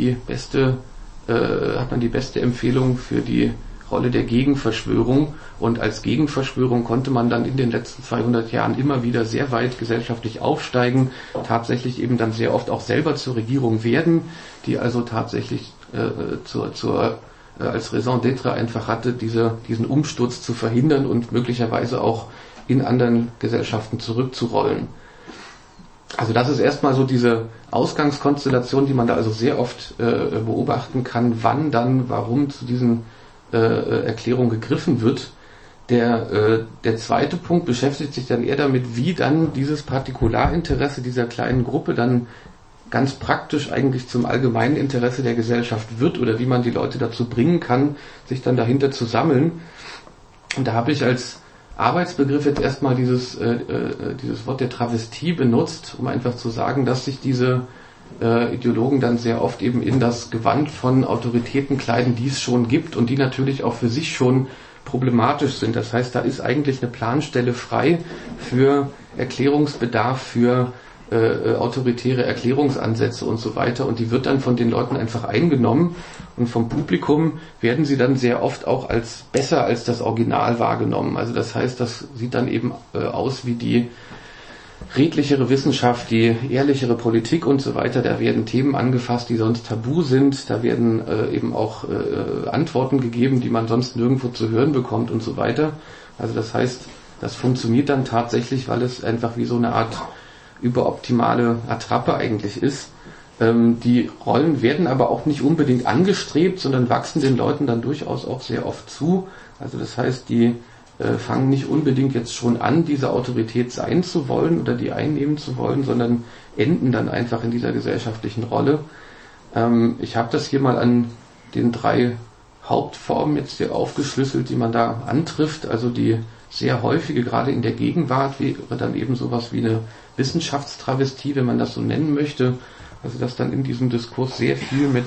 hat man die beste Empfehlung für die Rolle der Gegenverschwörung, und als Gegenverschwörung konnte man dann in den letzten 200 Jahren immer wieder sehr weit gesellschaftlich aufsteigen, tatsächlich eben dann sehr oft auch selber zur Regierung werden, die also tatsächlich zur als Raison d'être einfach hatte, diesen Umsturz zu verhindern und möglicherweise auch in anderen Gesellschaften zurückzurollen. Also das ist erstmal so diese Ausgangskonstellation, die man da also sehr oft beobachten kann, wann dann, warum zu diesen Erklärungen gegriffen wird. Der zweite Punkt beschäftigt sich dann eher damit, wie dann dieses Partikularinteresse dieser kleinen Gruppe dann ganz praktisch eigentlich zum allgemeinen Interesse der Gesellschaft wird oder wie man die Leute dazu bringen kann, sich dann dahinter zu sammeln. Und da habe ich als Arbeitsbegriff jetzt erstmal dieses Wort der Travestie benutzt, um einfach zu sagen, dass sich diese Ideologen dann sehr oft eben in das Gewand von Autoritäten kleiden, die es schon gibt und die natürlich auch für sich schon problematisch sind. Das heißt, da ist eigentlich eine Planstelle frei für Erklärungsbedarf, für autoritäre Erklärungsansätze und so weiter, und die wird dann von den Leuten einfach eingenommen und vom Publikum werden sie dann sehr oft auch als besser als das Original wahrgenommen. Also das heißt, das sieht dann eben aus wie die redlichere Wissenschaft, die ehrlichere Politik und so weiter. Da werden Themen angefasst, die sonst tabu sind, da werden eben auch Antworten gegeben, die man sonst nirgendwo zu hören bekommt und so weiter. Also das heißt, das funktioniert dann tatsächlich, weil es einfach wie so eine Art überoptimale Attrappe eigentlich ist. Die Rollen werden aber auch nicht unbedingt angestrebt, sondern wachsen den Leuten dann durchaus auch sehr oft zu. Also das heißt, die fangen nicht unbedingt jetzt schon an, diese Autorität sein zu wollen oder die einnehmen zu wollen, sondern enden dann einfach in dieser gesellschaftlichen Rolle. Ich habe das hier mal an den 3 Hauptformen jetzt hier aufgeschlüsselt, die man da antrifft. Also die sehr häufige, gerade in der Gegenwart, wäre dann eben sowas wie eine Wissenschaftstravestie, wenn man das so nennen möchte. Also dass dann in diesem Diskurs sehr viel mit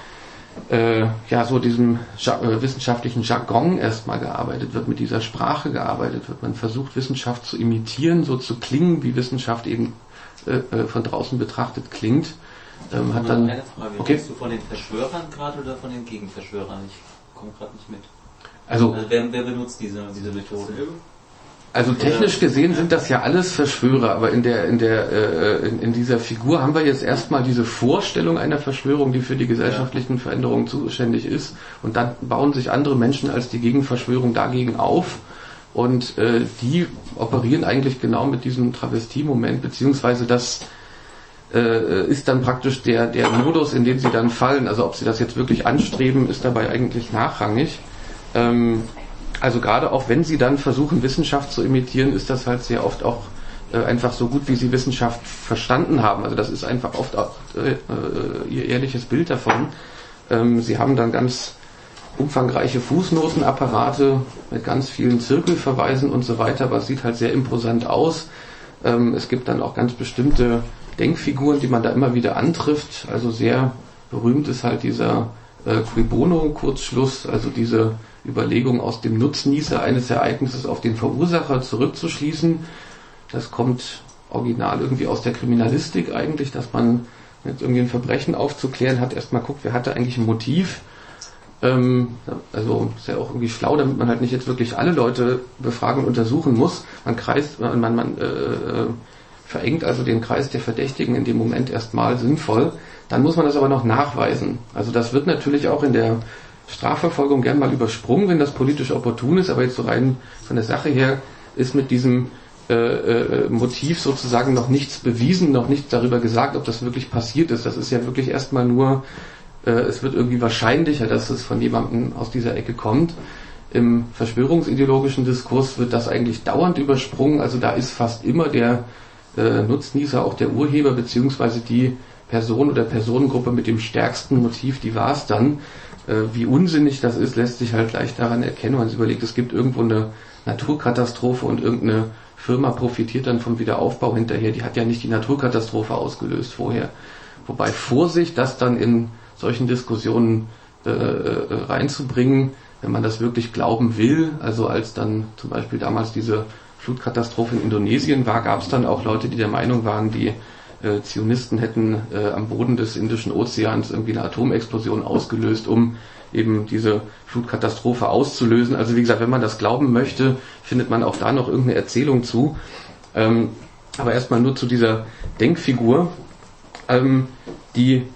so diesem wissenschaftlichen Jargon erstmal gearbeitet wird, mit dieser Sprache gearbeitet wird. Man versucht, Wissenschaft zu imitieren, so zu klingen, wie Wissenschaft eben von draußen betrachtet klingt. Hat dann eine Frage. Okay. Redest du von den Verschwörern gerade oder von den Gegenverschwörern? Ich komme gerade nicht mit. Also wer benutzt diese Methode? Also technisch gesehen sind das ja alles Verschwörer, aber in dieser Figur haben wir jetzt erstmal diese Vorstellung einer Verschwörung, die für die gesellschaftlichen Veränderungen zuständig ist, und dann bauen sich andere Menschen als die Gegenverschwörung dagegen auf, und die operieren eigentlich genau mit diesem Travestie-Moment, beziehungsweise das ist dann praktisch der Modus, in den sie dann fallen. Also ob sie das jetzt wirklich anstreben, ist dabei eigentlich nachrangig. Also gerade auch wenn sie dann versuchen, Wissenschaft zu imitieren, ist das halt sehr oft auch einfach so gut, wie sie Wissenschaft verstanden haben. Also das ist einfach oft auch ihr ehrliches Bild davon. Sie haben dann ganz umfangreiche Fußnotenapparate mit ganz vielen Zirkelverweisen und so weiter, aber es sieht halt sehr imposant aus. Es gibt dann auch ganz bestimmte Denkfiguren, die man da immer wieder antrifft. Also sehr berühmt ist halt dieser Cui Bono Kurzschluss, also diese Überlegung, aus dem Nutznießer eines Ereignisses auf den Verursacher zurückzuschließen. Das kommt original irgendwie aus der Kriminalistik eigentlich, dass man jetzt irgendwie ein Verbrechen aufzuklären hat, erstmal guckt, wer hatte eigentlich ein Motiv. Also ist ja auch irgendwie schlau, damit man halt nicht jetzt wirklich alle Leute befragen und untersuchen muss. Man verengt also den Kreis der Verdächtigen in dem Moment erstmal sinnvoll. Dann muss man das aber noch nachweisen. Also das wird natürlich auch in der Strafverfolgung gern mal übersprungen, wenn das politisch opportun ist, aber jetzt so rein von der Sache her ist mit diesem Motiv sozusagen noch nichts bewiesen, noch nichts darüber gesagt, ob das wirklich passiert ist. Das ist ja wirklich erstmal nur, es wird irgendwie wahrscheinlicher, dass es von jemandem aus dieser Ecke kommt. Im verschwörungsideologischen Diskurs wird das eigentlich dauernd übersprungen, also da ist fast immer der Nutznießer auch der Urheber, beziehungsweise die Person oder Personengruppe mit dem stärksten Motiv, die war es dann. Wie unsinnig das ist, lässt sich halt leicht daran erkennen, wenn man sich überlegt, es gibt irgendwo eine Naturkatastrophe und irgendeine Firma profitiert dann vom Wiederaufbau hinterher. Die hat ja nicht die Naturkatastrophe ausgelöst vorher. Wobei Vorsicht, das dann in solchen Diskussionen reinzubringen, wenn man das wirklich glauben will, also als dann zum Beispiel damals diese Flutkatastrophe in Indonesien war, gab es dann auch Leute, die der Meinung waren, die Zionisten hätten am Boden des Indischen Ozeans irgendwie eine Atomexplosion ausgelöst, um eben diese Flutkatastrophe auszulösen. Also wie gesagt, wenn man das glauben möchte, findet man auch da noch irgendeine Erzählung zu. Aber erstmal nur zu dieser Denkfigur. Die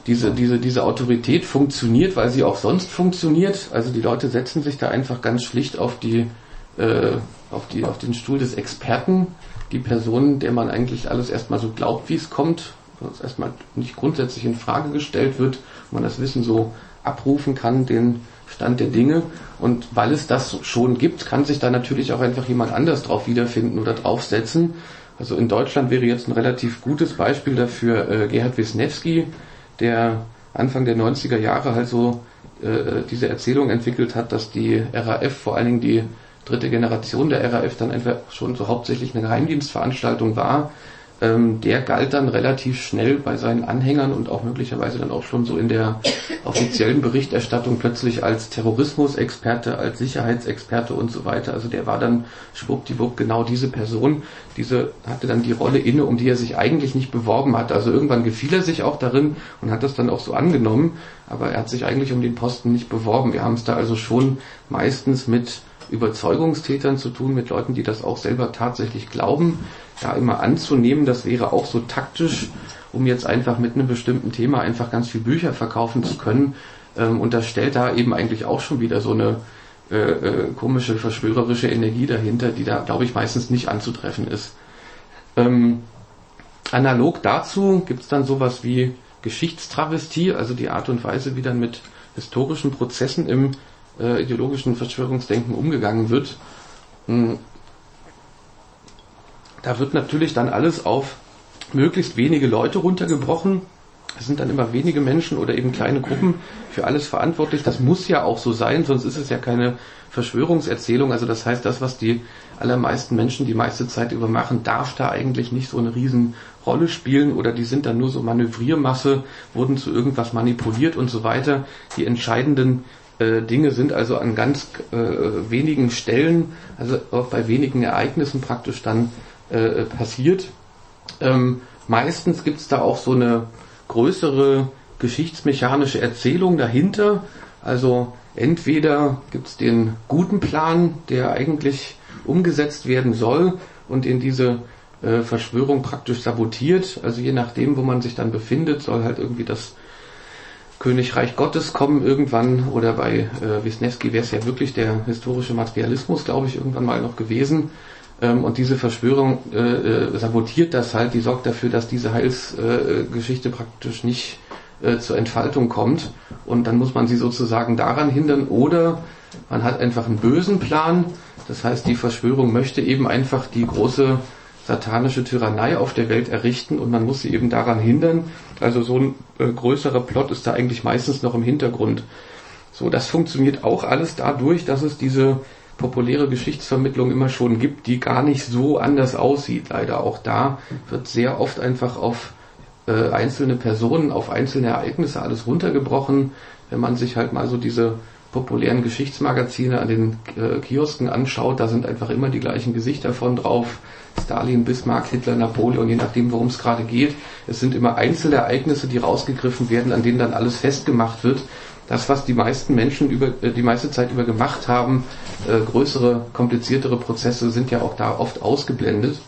diese Autorität funktioniert, weil sie auch sonst funktioniert. Also die Leute setzen sich da einfach ganz schlicht auf den Stuhl des Experten, die Person, der man eigentlich alles erstmal so glaubt, wie es kommt, was erstmal nicht grundsätzlich in Frage gestellt wird, wo man das Wissen so abrufen kann, den Stand der Dinge. Und weil es das schon gibt, kann sich da natürlich auch einfach jemand anders drauf wiederfinden oder draufsetzen. Also in Deutschland wäre jetzt ein relativ gutes Beispiel dafür Gerhard Wisniewski, der Anfang der 90er Jahre halt so diese Erzählung entwickelt hat, dass die RAF, vor allen Dingen die dritte Generation der RAF, dann einfach schon so hauptsächlich eine Geheimdienstveranstaltung war. Der galt dann relativ schnell bei seinen Anhängern und auch möglicherweise dann auch schon so in der offiziellen Berichterstattung plötzlich als Terrorismusexperte, als Sicherheitsexperte und so weiter. Also der war dann schwuppdiwupp genau diese Person, diese hatte dann die Rolle inne, um die er sich eigentlich nicht beworben hat. Also irgendwann gefiel er sich auch darin und hat das dann auch so angenommen, aber er hat sich eigentlich um den Posten nicht beworben. Wir haben es da also schon meistens mit Überzeugungstätern zu tun, mit Leuten, die das auch selber tatsächlich glauben. Da immer anzunehmen, das wäre auch so taktisch, um jetzt einfach mit einem bestimmten Thema einfach ganz viel Bücher verkaufen zu können. Und das stellt da eben eigentlich auch schon wieder so eine komische, verschwörerische Energie dahinter, die da, glaube ich, meistens nicht anzutreffen ist. Analog dazu gibt es dann sowas wie Geschichtstravestie, also die Art und Weise, wie dann mit historischen Prozessen im ideologischen Verschwörungsdenken umgegangen wird. Da wird natürlich dann alles auf möglichst wenige Leute runtergebrochen. Es sind dann immer wenige Menschen oder eben kleine Gruppen für alles verantwortlich. Das muss ja auch so sein, sonst ist es ja keine Verschwörungserzählung. Also das heißt, das, was die allermeisten Menschen die meiste Zeit über machen, darf da eigentlich nicht so eine Riesenrolle spielen oder die sind dann nur so Manövriermasse, wurden zu irgendwas manipuliert und so weiter. Die entscheidenden Dinge sind also an ganz wenigen Stellen, also auch bei wenigen Ereignissen praktisch dann passiert. Meistens gibt es da auch so eine größere geschichtsmechanische Erzählung dahinter. Also entweder gibt es den guten Plan, der eigentlich umgesetzt werden soll und in diese Verschwörung praktisch sabotiert. Also je nachdem, wo man sich dann befindet, soll halt irgendwie das Königreich Gottes kommen irgendwann, oder bei Wisniewski wäre es ja wirklich der historische Materialismus, glaube ich, irgendwann mal noch gewesen. Und diese Verschwörung sabotiert das halt, die sorgt dafür, dass diese Heilsgeschichte praktisch nicht zur Entfaltung kommt. Und dann muss man sie sozusagen daran hindern, oder man hat einfach einen bösen Plan. Das heißt, die Verschwörung möchte eben einfach die große satanische Tyrannei auf der Welt errichten und man muss sie eben daran hindern. Also so ein größerer Plot ist da eigentlich meistens noch im Hintergrund. So, das funktioniert auch alles dadurch, dass es diese populäre Geschichtsvermittlung immer schon gibt, die gar nicht so anders aussieht. Leider auch da wird sehr oft einfach auf einzelne Personen, auf einzelne Ereignisse alles runtergebrochen. Wenn man sich halt mal so diese populären Geschichtsmagazine an den Kiosken anschaut, da sind einfach immer die gleichen Gesichter von drauf. Stalin, Bismarck, Hitler, Napoleon, je nachdem, worum es gerade geht. Es sind immer Einzelereignisse, die rausgegriffen werden, an denen dann alles festgemacht wird. Das, was die meisten Menschen die meiste Zeit über gemacht haben, größere, kompliziertere Prozesse, sind ja auch da oft ausgeblendet.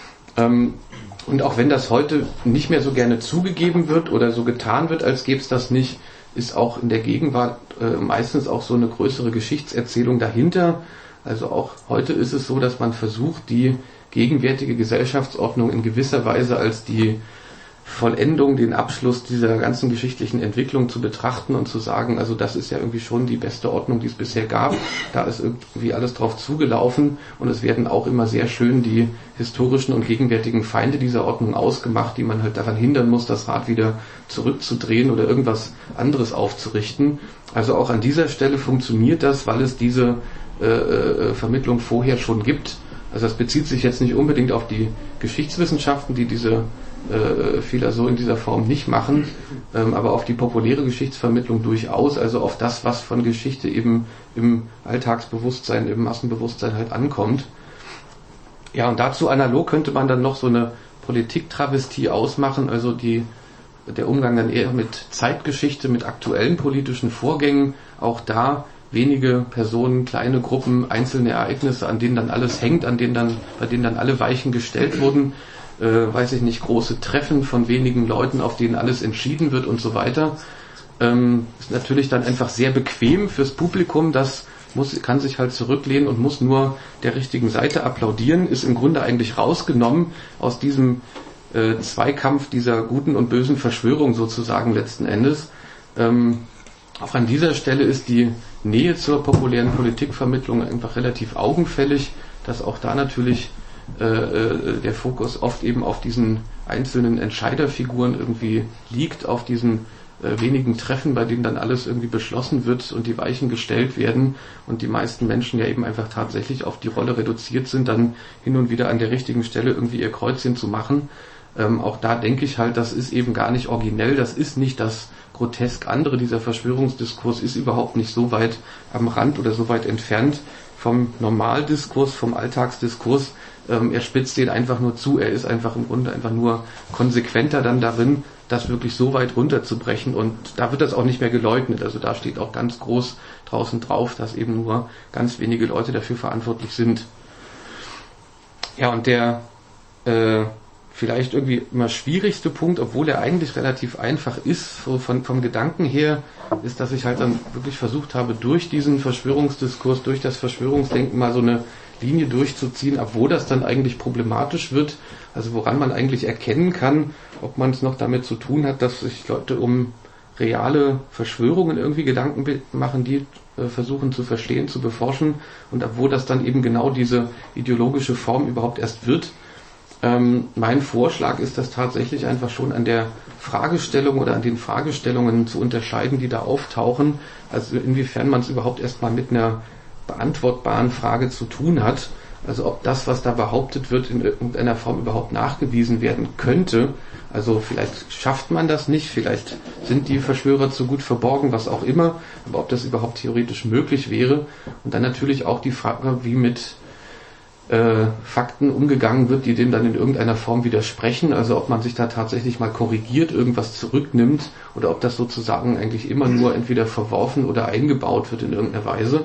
Und auch wenn das heute nicht mehr so gerne zugegeben wird oder so getan wird, als gäbe es das nicht, ist auch in der Gegenwart meistens auch so eine größere Geschichtserzählung dahinter. Also auch heute ist es so, dass man versucht, die gegenwärtige Gesellschaftsordnung in gewisser Weise als die Vollendung, den Abschluss dieser ganzen geschichtlichen Entwicklung zu betrachten und zu sagen, also das ist ja irgendwie schon die beste Ordnung, die es bisher gab. Da ist irgendwie alles drauf zugelaufen und es werden auch immer sehr schön die historischen und gegenwärtigen Feinde dieser Ordnung ausgemacht, die man halt daran hindern muss, das Rad wieder zurückzudrehen oder irgendwas anderes aufzurichten. Also auch an dieser Stelle funktioniert das, weil es diese Vermittlung vorher schon gibt. Also das bezieht sich jetzt nicht unbedingt auf die Geschichtswissenschaften, die diese Fehler so in dieser Form nicht machen, aber auf die populäre Geschichtsvermittlung durchaus, also auf das, was von Geschichte eben im Alltagsbewusstsein, im Massenbewusstsein halt ankommt. Ja, und dazu analog könnte man dann noch so eine Politiktravestie ausmachen, also der Umgang dann eher mit Zeitgeschichte, mit aktuellen politischen Vorgängen, auch da wenige Personen, kleine Gruppen, einzelne Ereignisse, an denen dann alles hängt, bei denen dann alle Weichen gestellt wurden. weiß ich nicht, große Treffen von wenigen Leuten, auf denen alles entschieden wird und so weiter. Ist natürlich dann einfach sehr bequem fürs Publikum, kann sich halt zurücklehnen und muss nur der richtigen Seite applaudieren, ist im Grunde eigentlich rausgenommen aus diesem Zweikampf dieser guten und bösen Verschwörung sozusagen letzten Endes. Auch an dieser Stelle ist die Nähe zur populären Politikvermittlung einfach relativ augenfällig, dass auch da natürlich der Fokus oft eben auf diesen einzelnen Entscheiderfiguren irgendwie liegt, auf diesen wenigen Treffen, bei denen dann alles irgendwie beschlossen wird und die Weichen gestellt werden und die meisten Menschen ja eben einfach tatsächlich auf die Rolle reduziert sind, dann hin und wieder an der richtigen Stelle irgendwie ihr Kreuzchen zu machen. Auch da denke ich halt, das ist eben gar nicht originell, das ist nicht das grotesk andere, dieser Verschwörungsdiskurs ist überhaupt nicht so weit am Rand oder so weit entfernt vom Normaldiskurs, vom Alltagsdiskurs. Er spitzt den einfach nur zu, er ist einfach im Grunde einfach nur konsequenter dann darin, das wirklich so weit runterzubrechen und da wird das auch nicht mehr geleugnet. Also da steht auch ganz groß draußen drauf, dass eben nur ganz wenige Leute dafür verantwortlich sind. Ja, und der vielleicht irgendwie immer schwierigste Punkt, obwohl er eigentlich relativ einfach ist, so vom Gedanken her, ist, dass ich halt dann wirklich versucht habe, durch diesen Verschwörungsdiskurs, durch das Verschwörungsdenken mal so eine Linie durchzuziehen, obwohl das dann eigentlich problematisch wird, also woran man eigentlich erkennen kann, ob man es noch damit zu tun hat, dass sich Leute um reale Verschwörungen irgendwie Gedanken machen, die versuchen zu verstehen, zu beforschen und obwohl das dann eben genau diese ideologische Form überhaupt erst wird. Mein Vorschlag ist, das tatsächlich einfach schon an der Fragestellung oder an den Fragestellungen zu unterscheiden, die da auftauchen, also inwiefern man es überhaupt erstmal mit einer beantwortbaren Frage zu tun hat, also ob das, was da behauptet wird, in irgendeiner Form überhaupt nachgewiesen werden könnte. Also vielleicht schafft man das nicht, vielleicht sind die Verschwörer zu gut verborgen, was auch immer, aber ob das überhaupt theoretisch möglich wäre. Und dann natürlich auch die Frage, wie mit Fakten umgegangen wird, die dem dann in irgendeiner Form widersprechen, also ob man sich da tatsächlich mal korrigiert, irgendwas zurücknimmt oder ob das sozusagen eigentlich immer nur entweder verworfen oder eingebaut wird in irgendeiner Weise.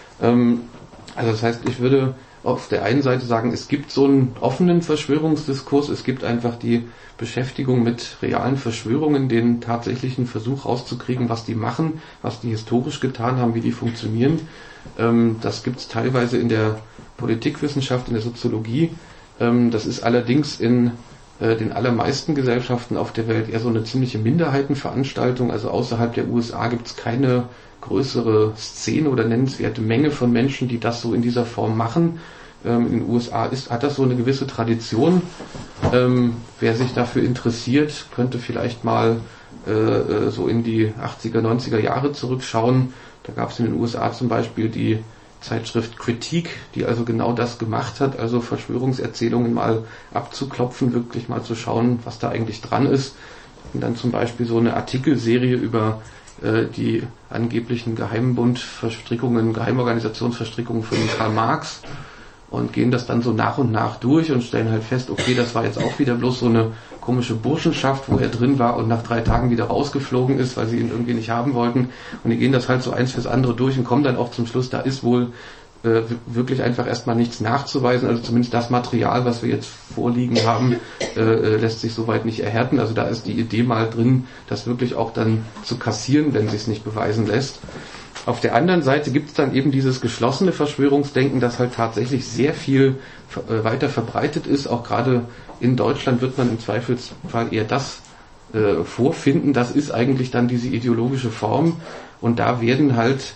Also das heißt, ich würde auf der einen Seite sagen, es gibt so einen offenen Verschwörungsdiskurs, es gibt einfach die Beschäftigung mit realen Verschwörungen, den tatsächlichen Versuch rauszukriegen, was die machen, was die historisch getan haben, wie die funktionieren. Das gibt es teilweise in der Politikwissenschaft, in der Soziologie. Das ist allerdings in den allermeisten Gesellschaften auf der Welt eher so eine ziemliche Minderheitenveranstaltung. Also außerhalb der USA gibt es keine größere Szene oder nennenswerte Menge von Menschen, die das so in dieser Form machen. In den USA hat das so eine gewisse Tradition. Wer sich dafür interessiert, könnte vielleicht mal so in die 80er, 90er Jahre zurückschauen. Da gab es in den USA zum Beispiel die Zeitschrift Kritik, die also genau das gemacht hat, also Verschwörungserzählungen mal abzuklopfen, wirklich mal zu schauen, was da eigentlich dran ist. Und dann zum Beispiel so eine Artikelserie über die angeblichen Geheimbundverstrickungen, Geheimorganisationsverstrickungen von Karl Marx und gehen das dann so nach und nach durch und stellen halt fest, okay, das war jetzt auch wieder bloß so eine komische Burschenschaft, wo er drin war und nach 3 Tagen wieder rausgeflogen ist, weil sie ihn irgendwie nicht haben wollten. Und die gehen das halt so eins fürs andere durch und kommen dann auch zum Schluss, da ist wohl wirklich einfach erstmal nichts nachzuweisen, also zumindest das Material, was wir jetzt vorliegen haben, lässt sich soweit nicht erhärten. Also da ist die Idee mal drin, das wirklich auch dann zu kassieren, wenn sich es nicht beweisen lässt. Auf der anderen Seite gibt es dann eben dieses geschlossene Verschwörungsdenken, das halt tatsächlich sehr viel weiter verbreitet ist. Auch gerade in Deutschland wird man im Zweifelsfall eher das vorfinden. Das ist eigentlich dann diese ideologische Form und da werden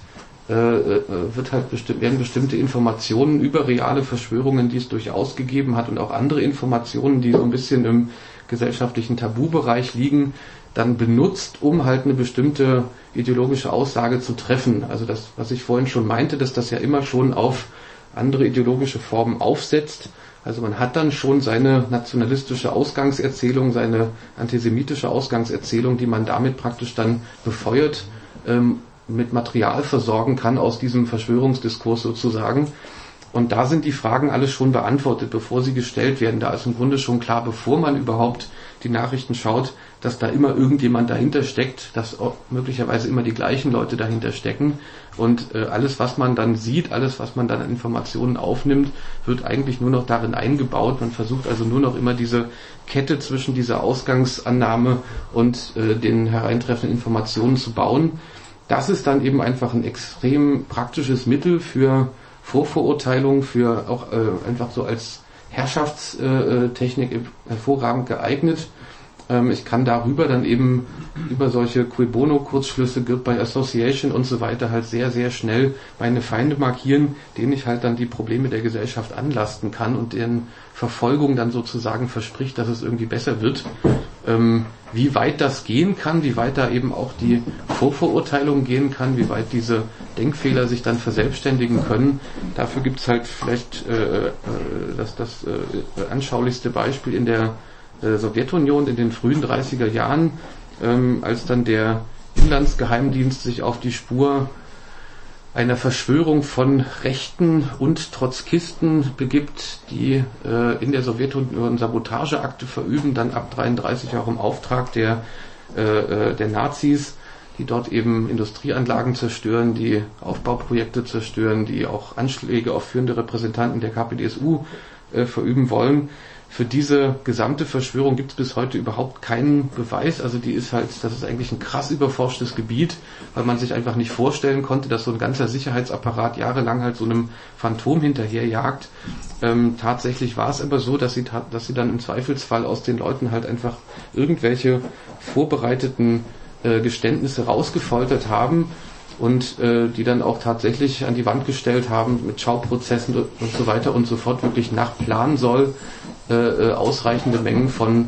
bestimmte Informationen über reale Verschwörungen, die es durchaus gegeben hat und auch andere Informationen, die so ein bisschen im gesellschaftlichen Tabubereich liegen, dann benutzt, um halt eine bestimmte ideologische Aussage zu treffen. Also das, was ich vorhin schon meinte, dass das ja immer schon auf andere ideologische Formen aufsetzt. Also man hat dann schon seine nationalistische Ausgangserzählung, seine antisemitische Ausgangserzählung, die man damit praktisch dann befeuert, mit Material versorgen kann aus diesem Verschwörungsdiskurs sozusagen. Und da sind die Fragen alle schon beantwortet, bevor sie gestellt werden. Da ist im Grunde schon klar, bevor man überhaupt die Nachrichten schaut, dass da immer irgendjemand dahinter steckt, dass auch möglicherweise immer die gleichen Leute dahinter stecken und alles, was man dann sieht, alles, was man dann an Informationen aufnimmt, wird eigentlich nur noch darin eingebaut. Man versucht also nur noch immer diese Kette zwischen dieser Ausgangsannahme und den hereintreffenden Informationen zu bauen. Das ist dann eben einfach ein extrem praktisches Mittel für Vorverurteilung, für auch einfach so als Herrschaftstechnik hervorragend geeignet. Ich kann darüber dann eben über solche Cui Bono Kurzschlüsse, Guilt by Association und so weiter halt sehr, sehr schnell meine Feinde markieren, denen ich halt dann die Probleme der Gesellschaft anlasten kann und deren Verfolgung dann sozusagen verspricht, dass es irgendwie besser wird. Wie weit das gehen kann, wie weit da eben auch die Vorverurteilung gehen kann, wie weit diese Denkfehler sich dann verselbstständigen können. Dafür gibt's halt vielleicht das anschaulichste Beispiel in der Sowjetunion in den frühen 30er Jahren, als dann der Inlandsgeheimdienst sich auf die Spur einer Verschwörung von Rechten und Trotzkisten begibt, die in der Sowjetunion Sabotageakte verüben, dann ab 1933 auch im Auftrag der Nazis, die dort eben Industrieanlagen zerstören, die Aufbauprojekte zerstören, die auch Anschläge auf führende Repräsentanten der KPDSU verüben wollen. Für diese gesamte Verschwörung gibt es bis heute überhaupt keinen Beweis. Also das ist eigentlich ein krass überforschtes Gebiet, weil man sich einfach nicht vorstellen konnte, dass so ein ganzer Sicherheitsapparat jahrelang halt so einem Phantom hinterherjagt. Tatsächlich war es aber so, dass sie dann im Zweifelsfall aus den Leuten halt einfach irgendwelche vorbereiteten Geständnisse rausgefoltert haben und die dann auch tatsächlich an die Wand gestellt haben mit Schauprozessen und so weiter und so fort, wirklich nach Plan soll ausreichende Mengen von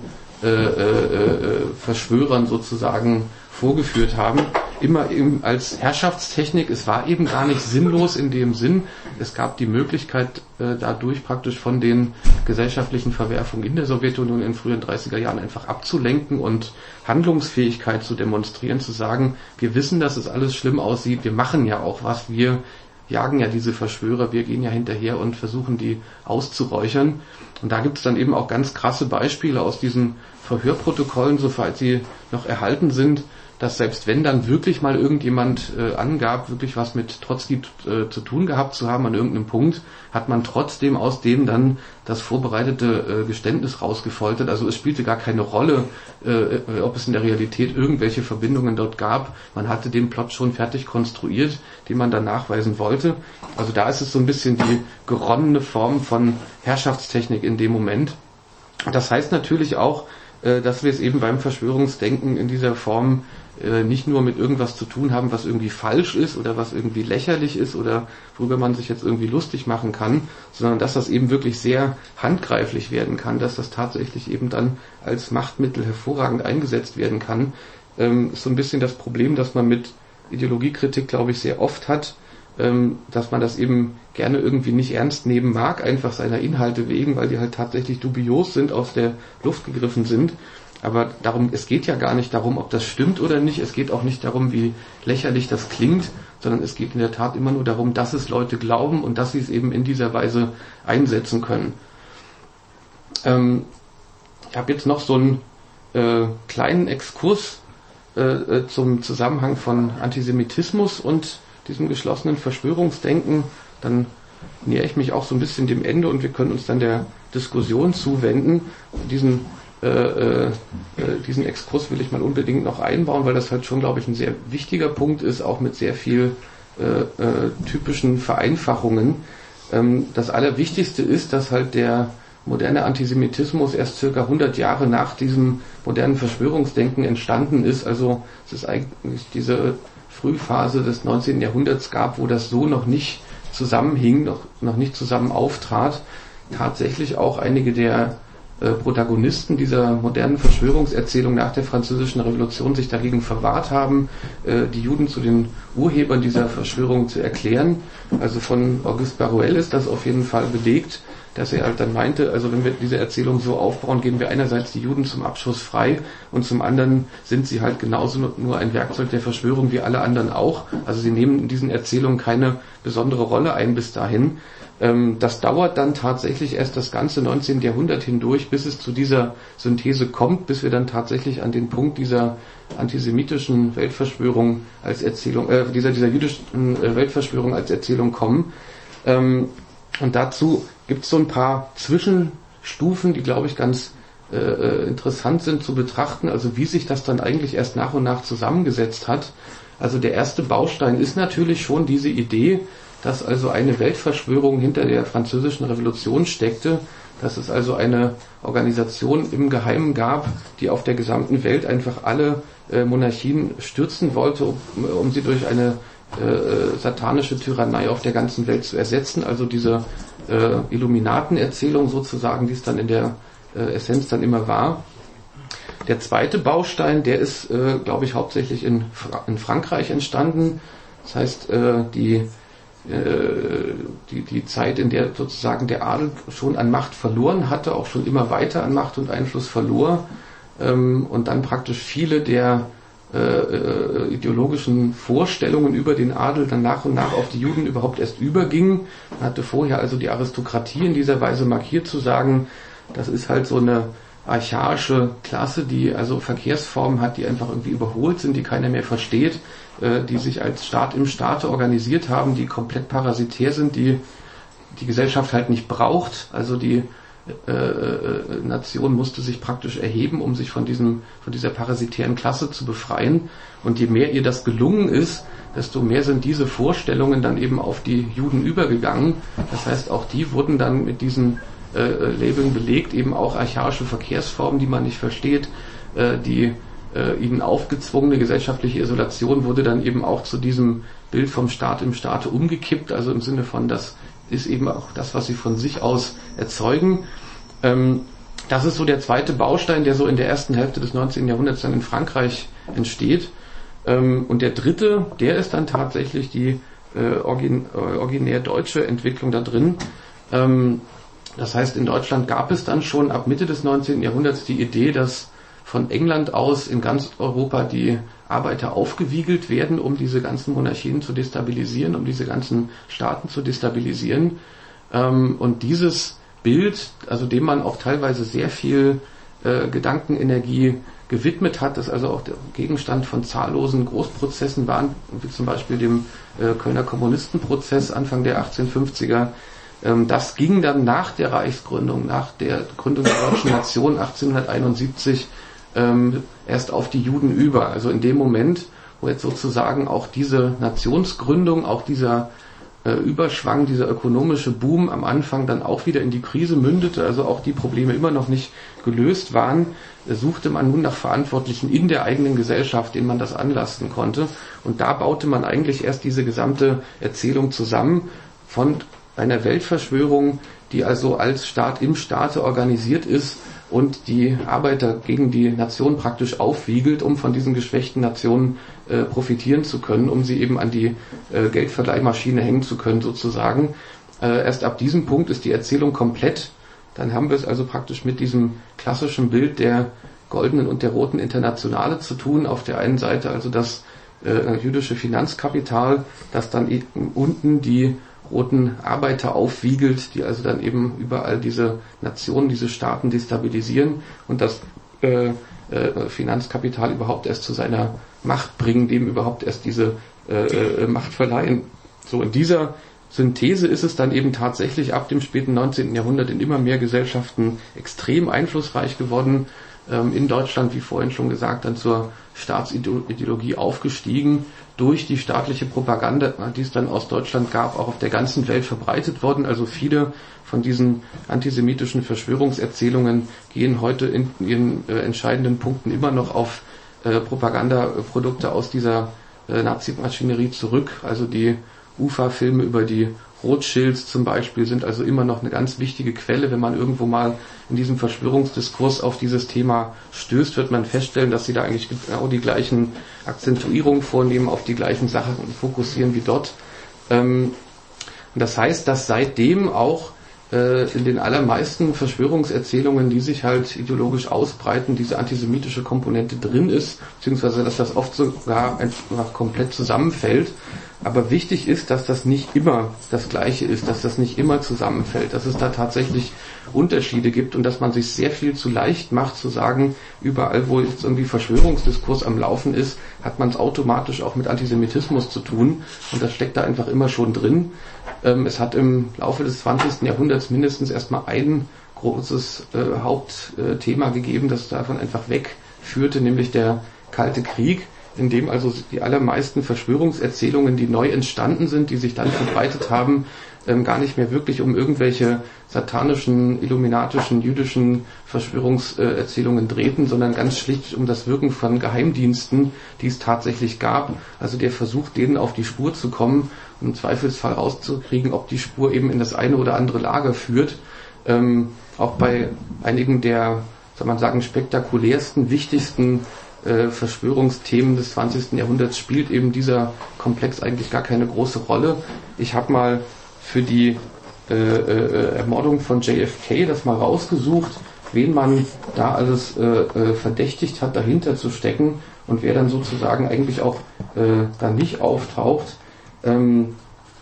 Verschwörern sozusagen vorgeführt haben. Immer eben als Herrschaftstechnik. Es war eben gar nicht sinnlos in dem Sinn. Es gab die Möglichkeit, dadurch praktisch von den gesellschaftlichen Verwerfungen in der Sowjetunion in den frühen 30er Jahren einfach abzulenken und Handlungsfähigkeit zu demonstrieren, zu sagen, wir wissen, dass es alles schlimm aussieht, wir machen ja auch was, wir jagen ja diese Verschwörer, wir gehen ja hinterher und versuchen die auszuräuchern. Und da gibt es dann eben auch ganz krasse Beispiele aus diesen Verhörprotokollen, soweit sie noch erhalten sind, dass selbst wenn dann wirklich mal irgendjemand angab, wirklich was mit Trotzki zu tun gehabt zu haben an irgendeinem Punkt, hat man trotzdem aus dem dann das vorbereitete Geständnis rausgefoltert. Also es spielte gar keine Rolle, ob es in der Realität irgendwelche Verbindungen dort gab. Man hatte den Plot schon fertig konstruiert, den man dann nachweisen wollte. Also da ist es so ein bisschen die geronnene Form von Herrschaftstechnik in dem Moment. Das heißt natürlich auch, dass wir es eben beim Verschwörungsdenken in dieser Form nicht nur mit irgendwas zu tun haben, was irgendwie falsch ist oder was irgendwie lächerlich ist oder worüber man sich jetzt irgendwie lustig machen kann, sondern dass das eben wirklich sehr handgreiflich werden kann, dass das tatsächlich eben dann als Machtmittel hervorragend eingesetzt werden kann. Ist so ein bisschen das Problem, das man mit Ideologiekritik, glaube ich, sehr oft hat, dass man das eben gerne irgendwie nicht ernst nehmen mag, einfach seiner Inhalte wegen, weil die halt tatsächlich dubios sind, aus der Luft gegriffen sind. Aber es geht ja gar nicht darum, ob das stimmt oder nicht. Es geht auch nicht darum, wie lächerlich das klingt, sondern es geht in der Tat immer nur darum, dass es Leute glauben und dass sie es eben in dieser Weise einsetzen können. Ich habe jetzt noch so einen kleinen Exkurs zum Zusammenhang von Antisemitismus und diesem geschlossenen Verschwörungsdenken. Dann nähere ich mich auch so ein bisschen dem Ende und wir können uns dann der Diskussion zuwenden. Diesen Exkurs will ich mal unbedingt noch einbauen, weil das halt schon, glaube ich, ein sehr wichtiger Punkt ist, auch mit sehr viel typischen Vereinfachungen. Das Allerwichtigste ist, dass halt der moderne Antisemitismus erst circa 100 Jahre nach diesem modernen Verschwörungsdenken entstanden ist. Also es ist eigentlich diese Frühphase des 19. Jahrhunderts gab, wo das so noch nicht zusammenhing, noch nicht zusammen auftrat. Tatsächlich auch einige der Protagonisten dieser modernen Verschwörungserzählung nach der Französischen Revolution sich dagegen verwahrt haben, die Juden zu den Urhebern dieser Verschwörung zu erklären. Also von Auguste Baruel ist das auf jeden Fall belegt, dass er halt dann meinte, also wenn wir diese Erzählung so aufbauen, geben wir einerseits die Juden zum Abschuss frei und zum anderen sind sie halt genauso nur ein Werkzeug der Verschwörung wie alle anderen auch. Also sie nehmen in diesen Erzählungen keine besondere Rolle ein bis dahin. Das dauert dann tatsächlich erst das ganze 19. Jahrhundert hindurch, bis es zu dieser Synthese kommt, bis wir dann tatsächlich an den Punkt dieser antisemitischen Weltverschwörung als Erzählung, dieser jüdischen Weltverschwörung als Erzählung kommen. Und dazu gibt es so ein paar Zwischenstufen, die, glaube ich, ganz interessant sind zu betrachten, also wie sich das dann eigentlich erst nach und nach zusammengesetzt hat. Also der erste Baustein ist natürlich schon diese Idee, dass also eine Weltverschwörung hinter der Französischen Revolution steckte, dass es also eine Organisation im Geheimen gab, die auf der gesamten Welt einfach alle Monarchien stürzen wollte, um sie durch eine satanische Tyrannei auf der ganzen Welt zu ersetzen. Also diese Illuminatenerzählung sozusagen, die es dann in der Essenz dann immer war. Der zweite Baustein, der ist, glaube ich, hauptsächlich in Frankreich entstanden. Das heißt, die Zeit, in der sozusagen der Adel schon an Macht verloren hatte, auch schon immer weiter an Macht und Einfluss verlor, und dann praktisch viele der ideologischen Vorstellungen über den Adel dann nach und nach auf die Juden überhaupt erst übergingen. Man hatte vorher also die Aristokratie in dieser Weise markiert, zu sagen, das ist halt so eine archaische Klasse, die also Verkehrsformen hat, die einfach irgendwie überholt sind, die keiner mehr versteht, die sich als Staat im Staate organisiert haben, die komplett parasitär sind, die die Gesellschaft halt nicht braucht. Also die Nation musste sich praktisch erheben, um sich von dieser parasitären Klasse zu befreien. Und je mehr ihr das gelungen ist, desto mehr sind diese Vorstellungen dann eben auf die Juden übergegangen. Das heißt, auch die wurden dann mit diesen Labeln belegt, eben auch archaische Verkehrsformen, die man nicht versteht, die ihnen aufgezwungene gesellschaftliche Isolation wurde dann eben auch zu diesem Bild vom Staat im Staate umgekippt, also im Sinne von, das ist eben auch das, was sie von sich aus erzeugen. Das ist so der zweite Baustein, der so in der ersten Hälfte des 19. Jahrhunderts dann in Frankreich entsteht. Und der dritte, der ist dann tatsächlich die originär deutsche Entwicklung da drin. Das heißt, in Deutschland gab es dann schon ab Mitte des 19. Jahrhunderts die Idee, dass von England aus in ganz Europa die Arbeiter aufgewiegelt werden, um diese ganzen Monarchien zu destabilisieren, um diese ganzen Staaten zu destabilisieren. Und dieses Bild, also dem man auch teilweise sehr viel Gedankenenergie gewidmet hat, das also auch der Gegenstand von zahllosen Großprozessen war, wie zum Beispiel dem Kölner Kommunistenprozess Anfang der 1850er. Das ging dann nach der Reichsgründung, nach der Gründung der deutschen Nation 1871 erst auf die Juden über. Also in dem Moment, wo jetzt sozusagen auch diese Nationsgründung, auch dieser Überschwang, dieser ökonomische Boom am Anfang dann auch wieder in die Krise mündete, also auch die Probleme immer noch nicht gelöst waren, suchte man nun nach Verantwortlichen in der eigenen Gesellschaft, denen man das anlasten konnte. Und da baute man eigentlich erst diese gesamte Erzählung zusammen von einer Weltverschwörung, die also als Staat im Staate organisiert ist und die Arbeiter gegen die Nation praktisch aufwiegelt, um von diesen geschwächten Nationen profitieren zu können, um sie eben an die Geldverleihmaschine hängen zu können sozusagen. Erst ab diesem Punkt ist die Erzählung komplett. Dann haben wir es also praktisch mit diesem klassischen Bild der goldenen und der roten Internationale zu tun. Auf der einen Seite also das jüdische Finanzkapital, das dann eben unten die roten Arbeiter aufwiegelt, die also dann eben überall diese Nationen, diese Staaten destabilisieren und das Finanzkapital überhaupt erst zu seiner Macht bringen, dem überhaupt erst diese Macht verleihen. So in dieser Synthese ist es dann eben tatsächlich ab dem späten 19. Jahrhundert in immer mehr Gesellschaften extrem einflussreich geworden. In Deutschland, wie vorhin schon gesagt, dann zur Staatsideologie aufgestiegen, durch die staatliche Propaganda, die es dann aus Deutschland gab, auch auf der ganzen Welt verbreitet worden. Also viele von diesen antisemitischen Verschwörungserzählungen gehen heute in ihren entscheidenden Punkten immer noch auf Propagandaprodukte aus dieser Nazi-Maschinerie zurück. Also die UFA-Filme über die Rothschilds zum Beispiel sind also immer noch eine ganz wichtige Quelle. Wenn man irgendwo mal in diesem Verschwörungsdiskurs auf dieses Thema stößt, wird man feststellen, dass sie da eigentlich genau die gleichen Akzentuierungen vornehmen, auf die gleichen Sachen fokussieren wie dort. Und das heißt, dass seitdem auch in den allermeisten Verschwörungserzählungen, die sich halt ideologisch ausbreiten, diese antisemitische Komponente drin ist, beziehungsweise dass das oft sogar einfach komplett zusammenfällt. Aber wichtig ist, dass das nicht immer das Gleiche ist, dass das nicht immer zusammenfällt, dass es da tatsächlich Unterschiede gibt und dass man sich sehr viel zu leicht macht zu sagen, überall wo jetzt irgendwie Verschwörungsdiskurs am Laufen ist, hat man es automatisch auch mit Antisemitismus zu tun und das steckt da einfach immer schon drin. Es hat im Laufe des 20. Jahrhunderts mindestens erstmal ein großes Hauptthema gegeben, das davon einfach wegführte, nämlich der Kalte Krieg, in dem also die allermeisten Verschwörungserzählungen, die neu entstanden sind, die sich dann verbreitet haben, gar nicht mehr wirklich um irgendwelche satanischen, illuminatischen, jüdischen Verschwörungserzählungen drehten, sondern ganz schlicht um das Wirken von Geheimdiensten, die es tatsächlich gab. Also der Versuch, denen auf die Spur zu kommen und im Zweifelsfall rauszukriegen, ob die Spur eben in das eine oder andere Lager führt. Auch bei einigen der, soll man sagen, spektakulärsten, wichtigsten Verschwörungsthemen des 20. Jahrhunderts spielt eben dieser Komplex eigentlich gar keine große Rolle. Ich habe mal für die Ermordung von JFK das mal rausgesucht, wen man da alles verdächtigt hat, dahinter zu stecken und wer dann sozusagen eigentlich auch da nicht auftaucht. Und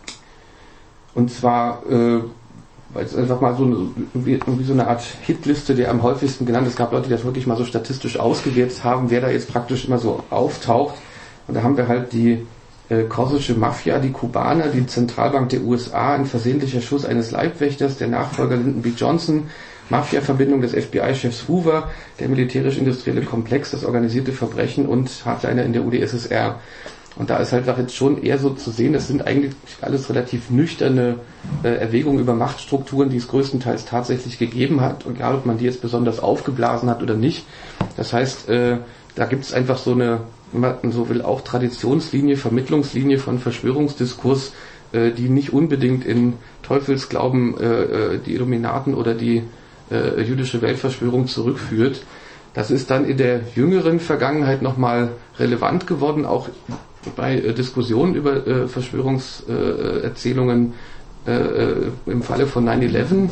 zwar weil es einfach mal irgendwie so eine Art Hitliste der am häufigsten genannt. Es gab Leute, die das wirklich mal so statistisch ausgewertet haben, wer da jetzt praktisch immer so auftaucht. Und da haben wir halt die korsische Mafia, die Kubaner, die Zentralbank der USA, ein versehentlicher Schuss eines Leibwächters, der Nachfolger Lyndon B. Johnson, Mafia-Verbindung des FBI-Chefs Hoover, der militärisch-industrielle Komplex, das organisierte Verbrechen und Hardliner in der UdSSR. Und da ist halt auch jetzt schon eher so zu sehen, das sind eigentlich alles relativ nüchterne Erwägungen über Machtstrukturen, die es größtenteils tatsächlich gegeben hat, egal ob man die jetzt besonders aufgeblasen hat oder nicht. Das heißt, da gibt es einfach so eine, wenn man so will, auch Traditionslinie, Vermittlungslinie von Verschwörungsdiskurs, die nicht unbedingt in Teufelsglauben, die Illuminaten oder die jüdische Weltverschwörung zurückführt. Das ist dann in der jüngeren Vergangenheit nochmal relevant geworden, auch bei Diskussionen über Verschwörungserzählungen im Falle von 9/11,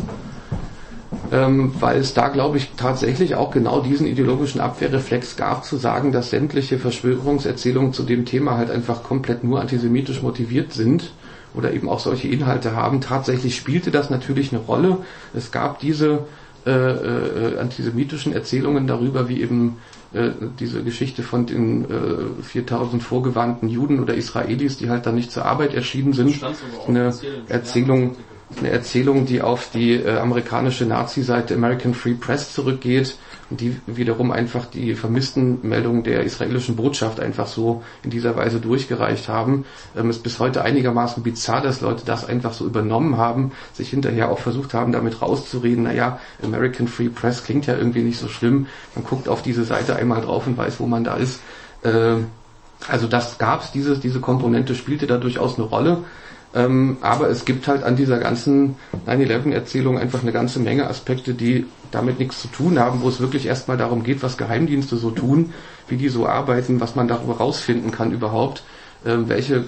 weil es da, glaube ich, tatsächlich auch genau diesen ideologischen Abwehrreflex gab, zu sagen, dass sämtliche Verschwörungserzählungen zu dem Thema halt einfach komplett nur antisemitisch motiviert sind oder eben auch solche Inhalte haben. Tatsächlich spielte das natürlich eine Rolle. Es gab diese antisemitischen Erzählungen darüber, wie eben diese Geschichte von den 4000 vorgewandten Juden oder Israelis, die halt dann nicht zur Arbeit erschienen sind. Eine Erzählung, die auf die amerikanische Nazi-Seite American Free Press zurückgeht und die wiederum einfach die Vermisstenmeldung der israelischen Botschaft einfach so in dieser Weise durchgereicht haben. Es ist bis heute einigermaßen bizarr, dass Leute das einfach so übernommen haben, sich hinterher auch versucht haben, damit rauszureden, naja, American Free Press klingt ja irgendwie nicht so schlimm. Man guckt auf diese Seite einmal drauf und weiß, wo man da ist. Also das gab's, diese Komponente spielte da durchaus eine Rolle. Aber es gibt halt an dieser ganzen 9/11-Erzählung einfach eine ganze Menge Aspekte, die damit nichts zu tun haben, wo es wirklich erstmal darum geht, was Geheimdienste so tun, wie die so arbeiten, was man darüber rausfinden kann überhaupt, welche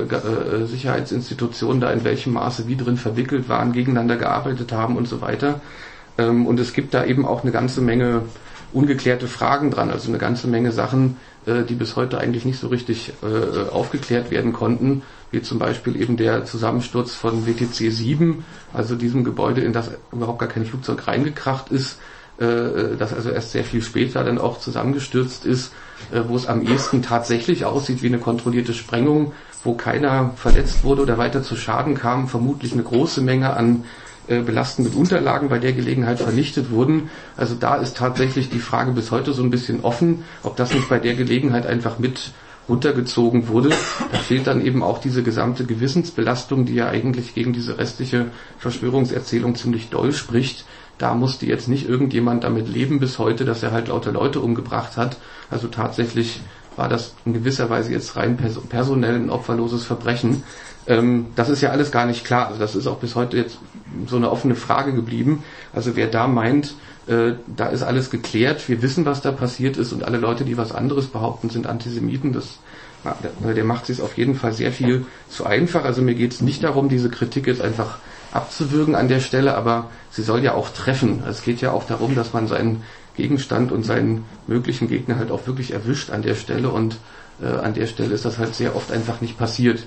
Sicherheitsinstitutionen da in welchem Maße wie drin verwickelt waren, gegeneinander gearbeitet haben und so weiter. Und es gibt da eben auch eine ganze Menge ungeklärte Fragen dran, also eine ganze Menge Sachen, die bis heute eigentlich nicht so richtig aufgeklärt werden konnten, wie zum Beispiel eben der Zusammensturz von WTC 7, also diesem Gebäude, in das überhaupt gar kein Flugzeug reingekracht ist, das also erst sehr viel später dann auch zusammengestürzt ist, wo es am ehesten tatsächlich aussieht wie eine kontrollierte Sprengung, wo keiner verletzt wurde oder weiter zu Schaden kam, vermutlich eine große Menge an belastenden Unterlagen bei der Gelegenheit vernichtet wurden. Also da ist tatsächlich die Frage bis heute so ein bisschen offen, ob das nicht bei der Gelegenheit einfach mit runtergezogen wurde. Da fehlt dann eben auch diese gesamte Gewissensbelastung, die ja eigentlich gegen diese restliche Verschwörungserzählung ziemlich doll spricht. Da musste jetzt nicht irgendjemand damit leben bis heute, dass er halt lauter Leute umgebracht hat. Also tatsächlich war das in gewisser Weise jetzt rein personell ein opferloses Verbrechen. Das ist ja alles gar nicht klar. Also das ist auch bis heute jetzt so eine offene Frage geblieben. Also wer da meint, da ist alles geklärt, wir wissen, was da passiert ist und alle Leute, die was anderes behaupten, sind Antisemiten, der macht sich auf jeden Fall sehr viel zu einfach. Also mir geht es nicht darum, diese Kritik jetzt einfach abzuwürgen an der Stelle, aber sie soll ja auch treffen. Es geht ja auch darum, dass man seinen Gegenstand und seinen möglichen Gegner halt auch wirklich erwischt an der Stelle und an der Stelle ist das halt sehr oft einfach nicht passiert.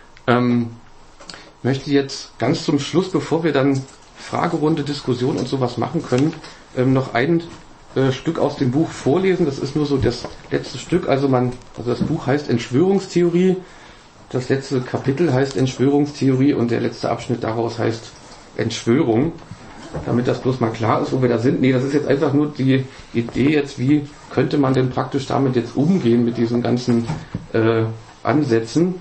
Möchte jetzt ganz zum Schluss, bevor wir dann Fragerunde, Diskussion und sowas machen können, noch ein Stück aus dem Buch vorlesen. Das ist nur so das letzte Stück. Also das Buch heißt Entschwörungstheorie. Das letzte Kapitel heißt Entschwörungstheorie und der letzte Abschnitt daraus heißt Entschwörung. Damit das bloß mal klar ist, wo wir da sind. Nee, das ist jetzt einfach nur die Idee jetzt, wie könnte man denn praktisch damit jetzt umgehen mit diesen ganzen Ansätzen.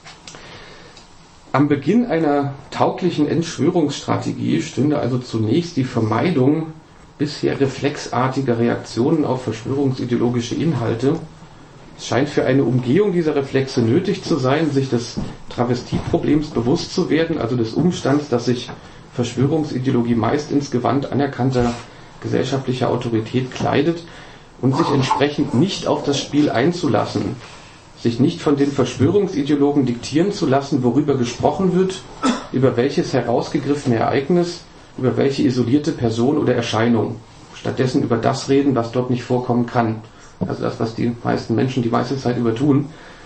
Am Beginn einer tauglichen Entschwörungsstrategie stünde also zunächst die Vermeidung bisher reflexartiger Reaktionen auf verschwörungsideologische Inhalte. Es scheint für eine Umgehung dieser Reflexe nötig zu sein, sich des Travestieproblems bewusst zu werden, also des Umstands, dass sich Verschwörungsideologie meist ins Gewand anerkannter gesellschaftlicher Autorität kleidet und sich entsprechend nicht auf das Spiel einzulassen, sich nicht von den Verschwörungsideologen diktieren zu lassen, worüber gesprochen wird, über welches herausgegriffene Ereignis, über welche isolierte Person oder Erscheinung. Stattdessen über das reden, was dort nicht vorkommen kann. Also das, was die meisten Menschen die meiste Zeit über tun.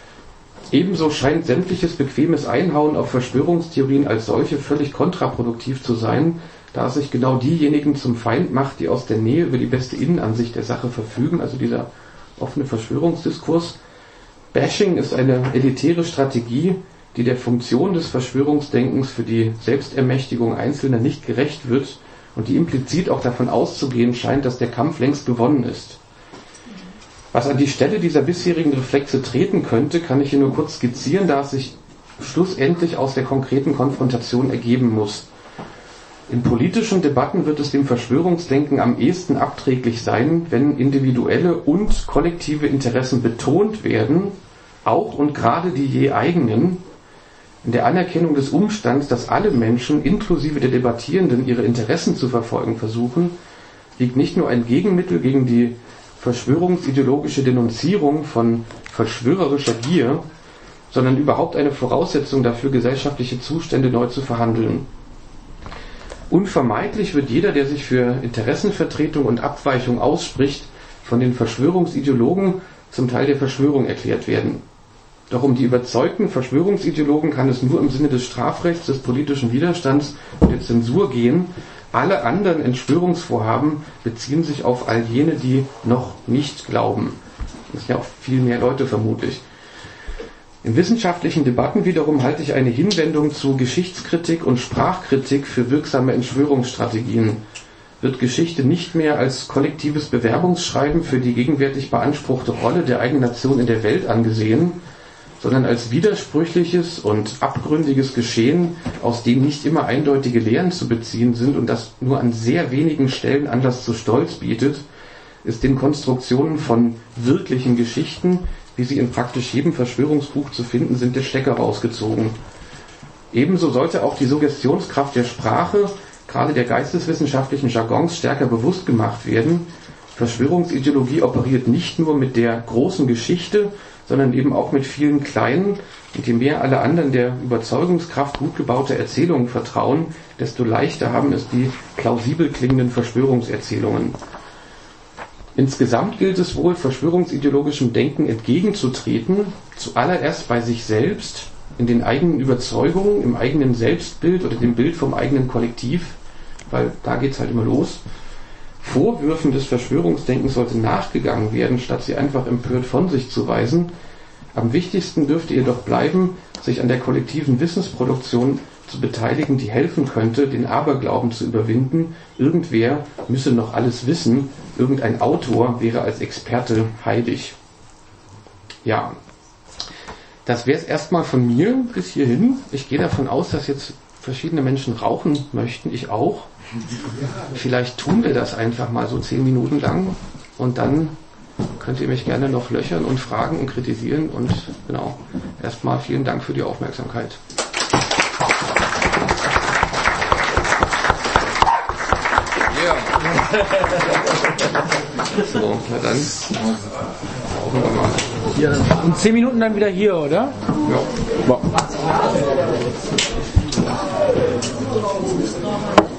Ebenso scheint sämtliches bequemes Einhauen auf Verschwörungstheorien als solche völlig kontraproduktiv zu sein, da es sich genau diejenigen zum Feind macht, die aus der Nähe über die beste Innenansicht der Sache verfügen, also dieser offene Verschwörungsdiskurs. Bashing ist eine elitäre Strategie, die der Funktion des Verschwörungsdenkens für die Selbstermächtigung Einzelner nicht gerecht wird und die implizit auch davon auszugehen scheint, dass der Kampf längst gewonnen ist. Was an die Stelle dieser bisherigen Reflexe treten könnte, kann ich hier nur kurz skizzieren, da es sich schlussendlich aus der konkreten Konfrontation ergeben muss. In politischen Debatten wird es dem Verschwörungsdenken am ehesten abträglich sein, wenn individuelle und kollektive Interessen betont werden, auch und gerade die je eigenen, in der Anerkennung des Umstands, dass alle Menschen, inklusive der Debattierenden, ihre Interessen zu verfolgen versuchen, liegt nicht nur ein Gegenmittel gegen die verschwörungsideologische Denunzierung von verschwörerischer Gier, sondern überhaupt eine Voraussetzung dafür, gesellschaftliche Zustände neu zu verhandeln. Unvermeidlich wird jeder, der sich für Interessenvertretung und Abweichung ausspricht, von den Verschwörungsideologen zum Teil der Verschwörung erklärt werden. Doch um die überzeugten Verschwörungsideologen kann es nur im Sinne des Strafrechts, des politischen Widerstands und der Zensur gehen. Alle anderen Entschwörungsvorhaben beziehen sich auf all jene, die noch nicht glauben. Das sind ja auch viel mehr Leute vermutlich. In wissenschaftlichen Debatten wiederum halte ich eine Hinwendung zu Geschichtskritik und Sprachkritik für wirksame Entschwörungsstrategien. Wird Geschichte nicht mehr als kollektives Bewerbungsschreiben für die gegenwärtig beanspruchte Rolle der eigenen Nation in der Welt angesehen, sondern als widersprüchliches und abgründiges Geschehen, aus dem nicht immer eindeutige Lehren zu beziehen sind und das nur an sehr wenigen Stellen Anlass zu Stolz bietet, ist den Konstruktionen von wirklichen Geschichten, wie sie in praktisch jedem Verschwörungsbuch zu finden sind, der Stecker rausgezogen. Ebenso sollte auch die Suggestionskraft der Sprache, gerade der geisteswissenschaftlichen Jargons, stärker bewusst gemacht werden. Verschwörungsideologie operiert nicht nur mit der großen Geschichte, sondern eben auch mit vielen kleinen. Und je mehr alle anderen der Überzeugungskraft gut gebauter Erzählungen vertrauen, desto leichter haben es die plausibel klingenden Verschwörungserzählungen. Insgesamt gilt es wohl, verschwörungsideologischem Denken entgegenzutreten, zuallererst bei sich selbst, in den eigenen Überzeugungen, im eigenen Selbstbild oder dem Bild vom eigenen Kollektiv, weil da geht's halt immer los. Vorwürfen des Verschwörungsdenkens sollte nachgegangen werden, statt sie einfach empört von sich zu weisen. Am wichtigsten dürfte jedoch bleiben, sich an der kollektiven Wissensproduktion zu beteiligen, die helfen könnte, den Aberglauben zu überwinden. Irgendwer müsse noch alles wissen, irgendein Autor wäre als Experte heilig. Ja, das wäre es erstmal von mir bis hierhin. Ich gehe davon aus, dass jetzt verschiedene Menschen rauchen möchten, ich auch. Vielleicht tun wir das einfach mal so 10 Minuten lang und dann könnt ihr mich gerne noch löchern und fragen und kritisieren und genau, erstmal vielen Dank für die Aufmerksamkeit. Ja. So, na dann brauchen wir mal. Ja, und 10 Minuten dann wieder hier, oder? Ja. Wow.